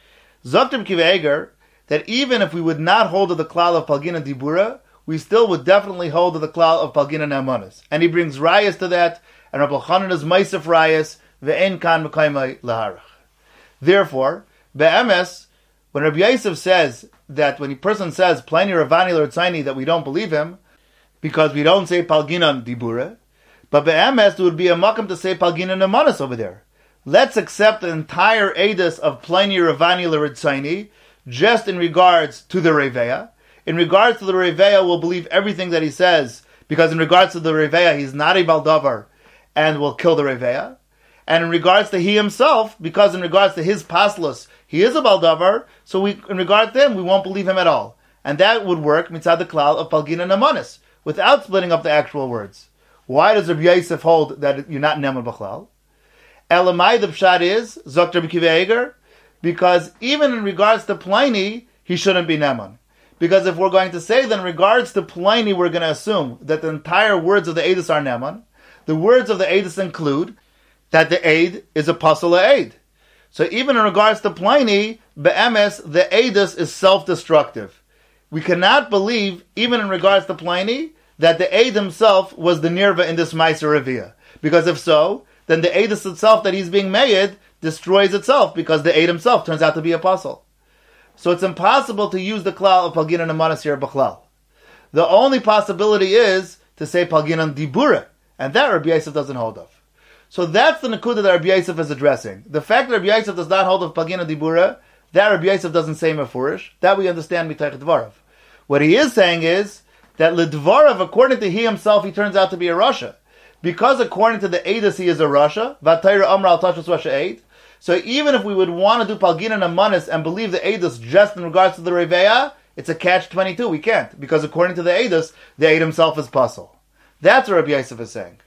Zokter Kiva Eger, that even if we would not hold to the klal of Palgin and Dibura, we still would definitely hold to the klal of Palgin and Ne'amanis. And he brings rayas to that, and Rabbi Chanan is Meisef rayas, ve'en kan mekaymai laharach. Therefore, be'emes, when Rabbi Yosef says that when a person says Pliny Ravani L'Rtzaini that we don't believe him, because we don't say Palgin and Dibura, but be'emes there would be a makam to say Palgin and Ne'amanis over there. Let's accept the entire Eidus of Pliny Ravani L'Rtzaini, just in regards to the Reveah. In regards to the Reveah, we'll believe everything that he says, because in regards to the Reveah, he's not a Baldavar, and will kill the Reveah. And in regards to he himself, because in regards to his Paslus, he is a Baldavar, so we, in regard to him, we won't believe him at all. And that would work mitzad the klal of Palgin and Ne'amanis, without splitting up the actual words. Why does Rabbi Yosef hold that you're not Ne'aman B'chlal? Elamai, the pshat is, Zokter Rabbi Kiva Eger, because even in regards to Pliny, he shouldn't be Ne'aman. Because if we're going to say that in regards to Pliny, we're going to assume that the entire words of the Eidus are Ne'aman, the words of the Eidus include that the Eid is a Pasal Eid. So even in regards to Pliny, Be'emes, the Eidus is self-destructive. We cannot believe, even in regards to Pliny, that the Eid himself was the Nirva in this Meiser Revia. Because if so, then the Eidus itself that he's being made destroys itself, because the Eid himself turns out to be a Pasal. So it's impossible to use the klal of Palgin and Ne'amanis here b'chlal. The only possibility is to say Palgin and Dibura, and that Rabbi Yosef doesn't hold of. So that's the Nakuda that Rabbi Yosef is addressing. The fact that Rabbi Yosef does not hold of Palgin and Dibura, that Rabbi Yosef doesn't say Mefurish, that we understand Mitaych Dvarav. What he is saying is that L'Dvarav, according to he himself, he turns out to be a Rasha. Because according to the Eidus, he is a Rasha, Vatayra Amra Al Tashus Rasha Eid. So even if we would want to do Palgin and Ne'amanis and believe the Eidus just in regards to the Reveah, it's a catch twenty-two. We can't. Because according to the Eidus, the Eid himself is Pasal. That's what Rabbi Yosef is saying.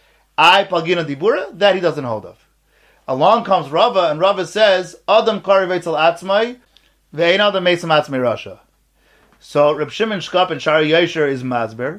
I, Palgin and Dibura, that he doesn't hold of. Along comes Rava, and Rava says, Adam Karivetz Al Atzmai, Ve'ein Adam Mesam Atzmai Rasha. So Reb Shimon Shkop and Shari Yosher is Masber,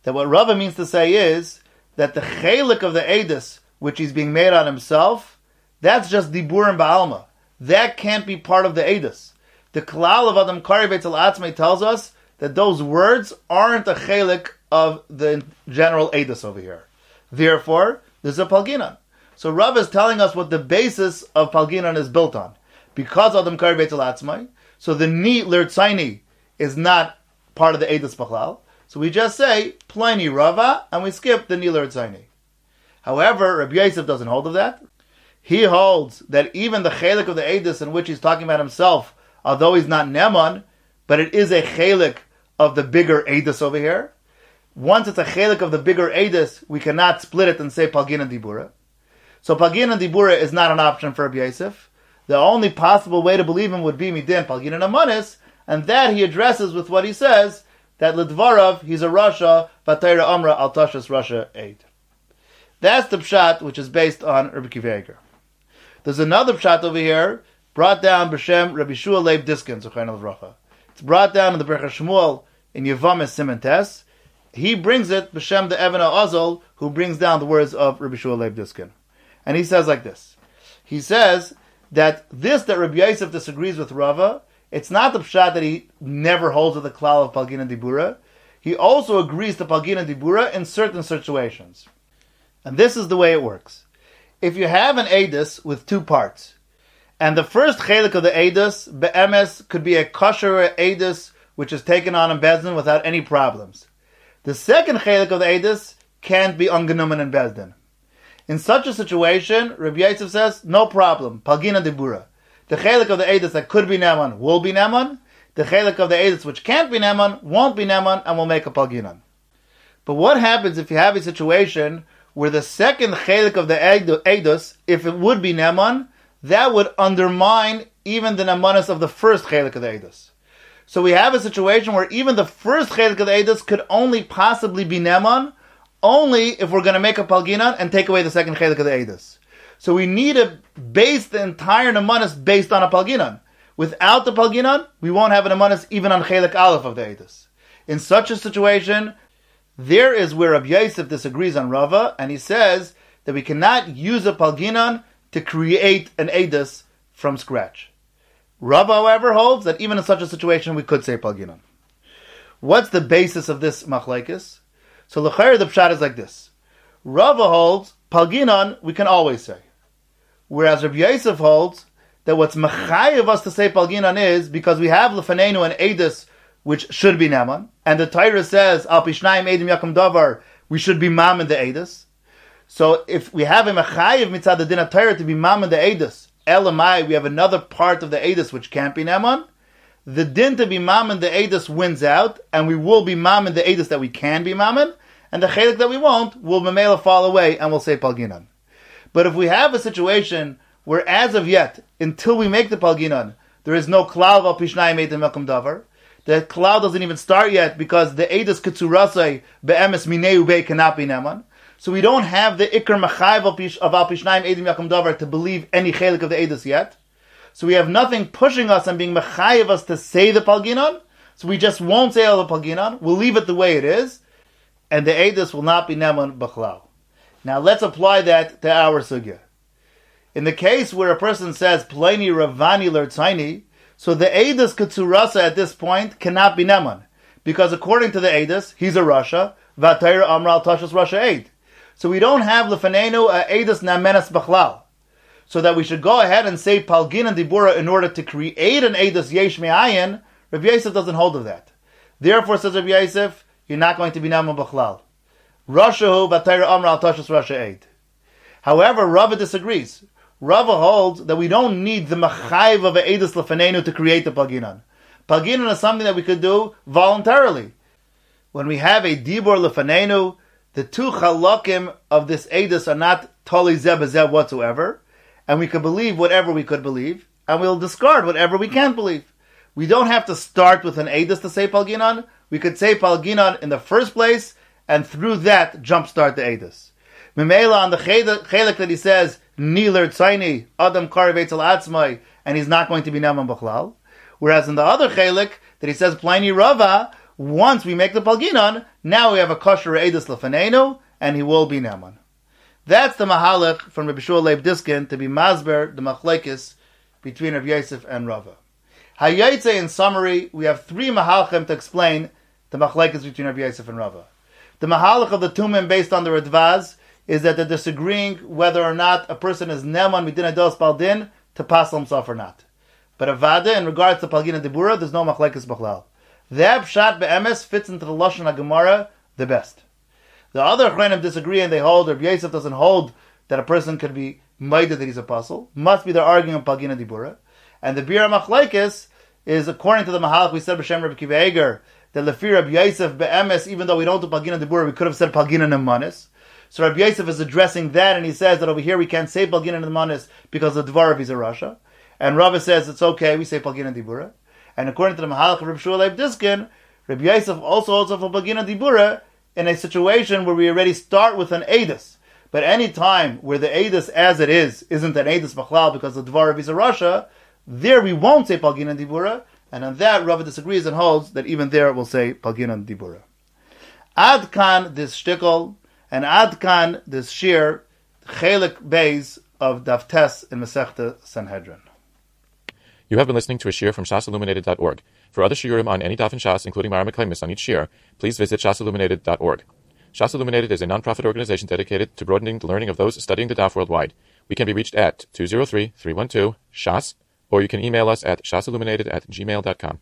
that what Rava means to say is that the chelik of the edus, which he's being made on himself, that's just diburim ba'alma. That can't be part of the edus. The klal of Adam Kari Beitzel Atzmei tells us that those words aren't a chelik of the general edus over here. Therefore, there's a palginan. So Rav is telling us what the basis of palginan is built on. Because Adam Kari Beitzel Atzmei, so the ni l'rtzaini is not part of the edus b'chlal. So we just say Pliny Rava and we skip the ni l'rtzaini. However, Rabbi Yosef doesn't hold of that. He holds that even the chelik of the edus in which he's talking about himself, although he's not neman, but it is a chelik of the bigger edus over here. Once it's a chelik of the bigger edus, we cannot split it and say palgin and dibura. So palgin and dibura is not an option for Rabbi Yosef. The only possible way to believe him would be midin palgin and amanis, and that he addresses with what he says, that lidvarav, he's a Rasha, vatayra amra al tashas Rasha aid. That's the pshat which is based on Rabbi Akiva Eiger. There's another pshat over here, brought down b'shem Rabbi Shua Leib Diskin, Zochayin Levracha. It's brought down in the Berach Shmuel in Yevamis Siman Tes. He brings it b'shem the Even HaAzol, who brings down the words of Rabbi Shua Leib Diskin. And he says like this. He says that this that Rabbi Yosef disagrees with Rava, it's not the pshat that he never holds with the klal of Palgin and Dibura. He also agrees to Palgin and Dibura in certain situations. And this is the way it works. If you have an edus with two parts, and the first chelik of the edus, be'emes, could be a kosher edus which is taken on in Bezdin without any problems. The second chelik of the edus can't be ungenumen in Bezdin. In such a situation, Rabbi Yosef says, no problem, Palgin and Dibura. The chelik of the edus that could be neman will be neman. The chelik of the edus which can't be neman won't be neman and will make a palginan. But what happens if you have a situation where the second chelik of the edus, if it would be neman, that would undermine even the nemanis of the first chelik of the edus. So we have a situation where even the first chelik of the edus could only possibly be neman, only if we're going to make a palginan and take away the second chelik of the edus. So we need to base the entire nemanis based on a palginan. Without the palginan, we won't have a nemanis even on chelik aleph of the edus. In such a situation, there is where Rabbi Yosef disagrees on Rava, and he says that we cannot use a palginan to create an edus from scratch. Rava, however, holds that even in such a situation we could say palginan. What's the basis of this machlekes? So l'chayr the pshat is like this. Rava holds palginan we can always say, whereas Rabbi Yosef holds that what's mechayev us to say palginan is because we have lefanenu an edus which should be neman, and the Torah says al pishnayim edim yakum davar, we should be mam in the edus. So if we have a mechayev mitzad the din of Torah to be mam in the edus, elamai, we have another part of the edus which can't be neman, the din to be mam in the edus wins out, and we will be mam in the edus that we can be mammon, and the chelik that we won't will memela fall away, and we'll say palginan. But if we have a situation where as of yet, until we make the palginan, there is no klal al pishnayim edim yakum davar, the klal doesn't even start yet because the edus ketzurasei be'emes mineu bei cannot be neman. So we don't have the ikar machayev of al pishnayim edim yakum davar to believe any chelik of the edus yet. So we have nothing pushing us and being machayev us to say the palginan. So we just won't say all the palginan. We'll leave it the way it is, and the edus will not be neman b'chlal. Now let's apply that to our sugya. In the case where a person says Pliny Ravani Lertzaini, so the edus ketzurasa at this point cannot be neman, because according to the edus, he's a Rasha, vatayra amral tashas Rasha eid. So we don't have lefanenu a edus namenas b'chlal, so that we should go ahead and say palgin and dibura in order to create an edus yesh me'ayin. Rabbi Yosef doesn't hold of that. Therefore, says Rabbi Yosef, you're not going to be neman b'chlal. Rashahu vatayra amral tashas Rasha eid. However, Rava disagrees. Rava holds that we don't need the machayev of a edus lefanenu to create the palginan. Palginan is something that we could do voluntarily. When we have a dibur lefanenu, the two chalakim of this edus are not toli zeh b'zeh whatsoever, and we could believe whatever we could believe, and we'll discard whatever we can't believe. We don't have to start with an edus to say palginan. We could say palginan in the first place, and through that jumpstart the edus. Memela on the chelik that he says Niler Tzaini Adam Kari Beitzel Atzmai, and he's not going to be Neman B'chlal. Whereas in the other chelik that he says Pliny Rava, Once we make the palginan, now we have a kosher eidus lefanenu, and he will be neman. That's the mahalach from Rabbi Shua Leib Diskin to be masber the machlekes between Rabbi Yosef and Rava. Hayaytze, in summary, we have three mahalchim to explain the machlekes between Rabbi Yosef and Rava. The mahalach of the Tumim based on the Radvaz is that they're disagreeing whether or not a person is neman midin ados baldin to pass himself or not. But avada, in regards to palgina dibura, there's no machlekes b'chlal. The pshat be'emes fits into the lashon hagemara the best. The other chrenim disagree and they hold, Rabbi Yosef doesn't hold that a person could be maida that he's a apostle. Must be they're arguing on palgina dibura. And the bira machlekes is according to the mahalach we said b'shem Rabbi Kiva Eger that lefir Rabbi Yosef be'emes, even though we don't do palgina dibura, we could have said palgina nemanis. So Rabbi Yosef is addressing that, and he says that over here we can't say palgina nemanis because the dvar of is a rasha. And Rava says it's okay, we say palgina dibura. And according to the mahalach of Rabbi Shua Leib Diskin, Rabbi Yosef also holds for palgina dibura in a situation where we already start with an eidus. But any time where the eidus as it is isn't an eidus b'chlal because the dvar of is a rasha, there we won't say palgina dibura, and on that Rava disagrees and holds that even there we'll say palgina dibura. Ad kan this shtickle, and ad kan this shir, chelik beis of Daf Tes in Masechta Sanhedrin. You have been listening to a shir from shas illuminated dot org. For other shiurim on any daf in Shas, including Mara Meklemis on each shir, please visit shas illuminated dot org. Shas Illuminated is a non-profit organization dedicated to broadening the learning of those studying the daf worldwide. We can be reached at two zero three, three one two, shas, or you can email us at shasilluminated at gmail dot com.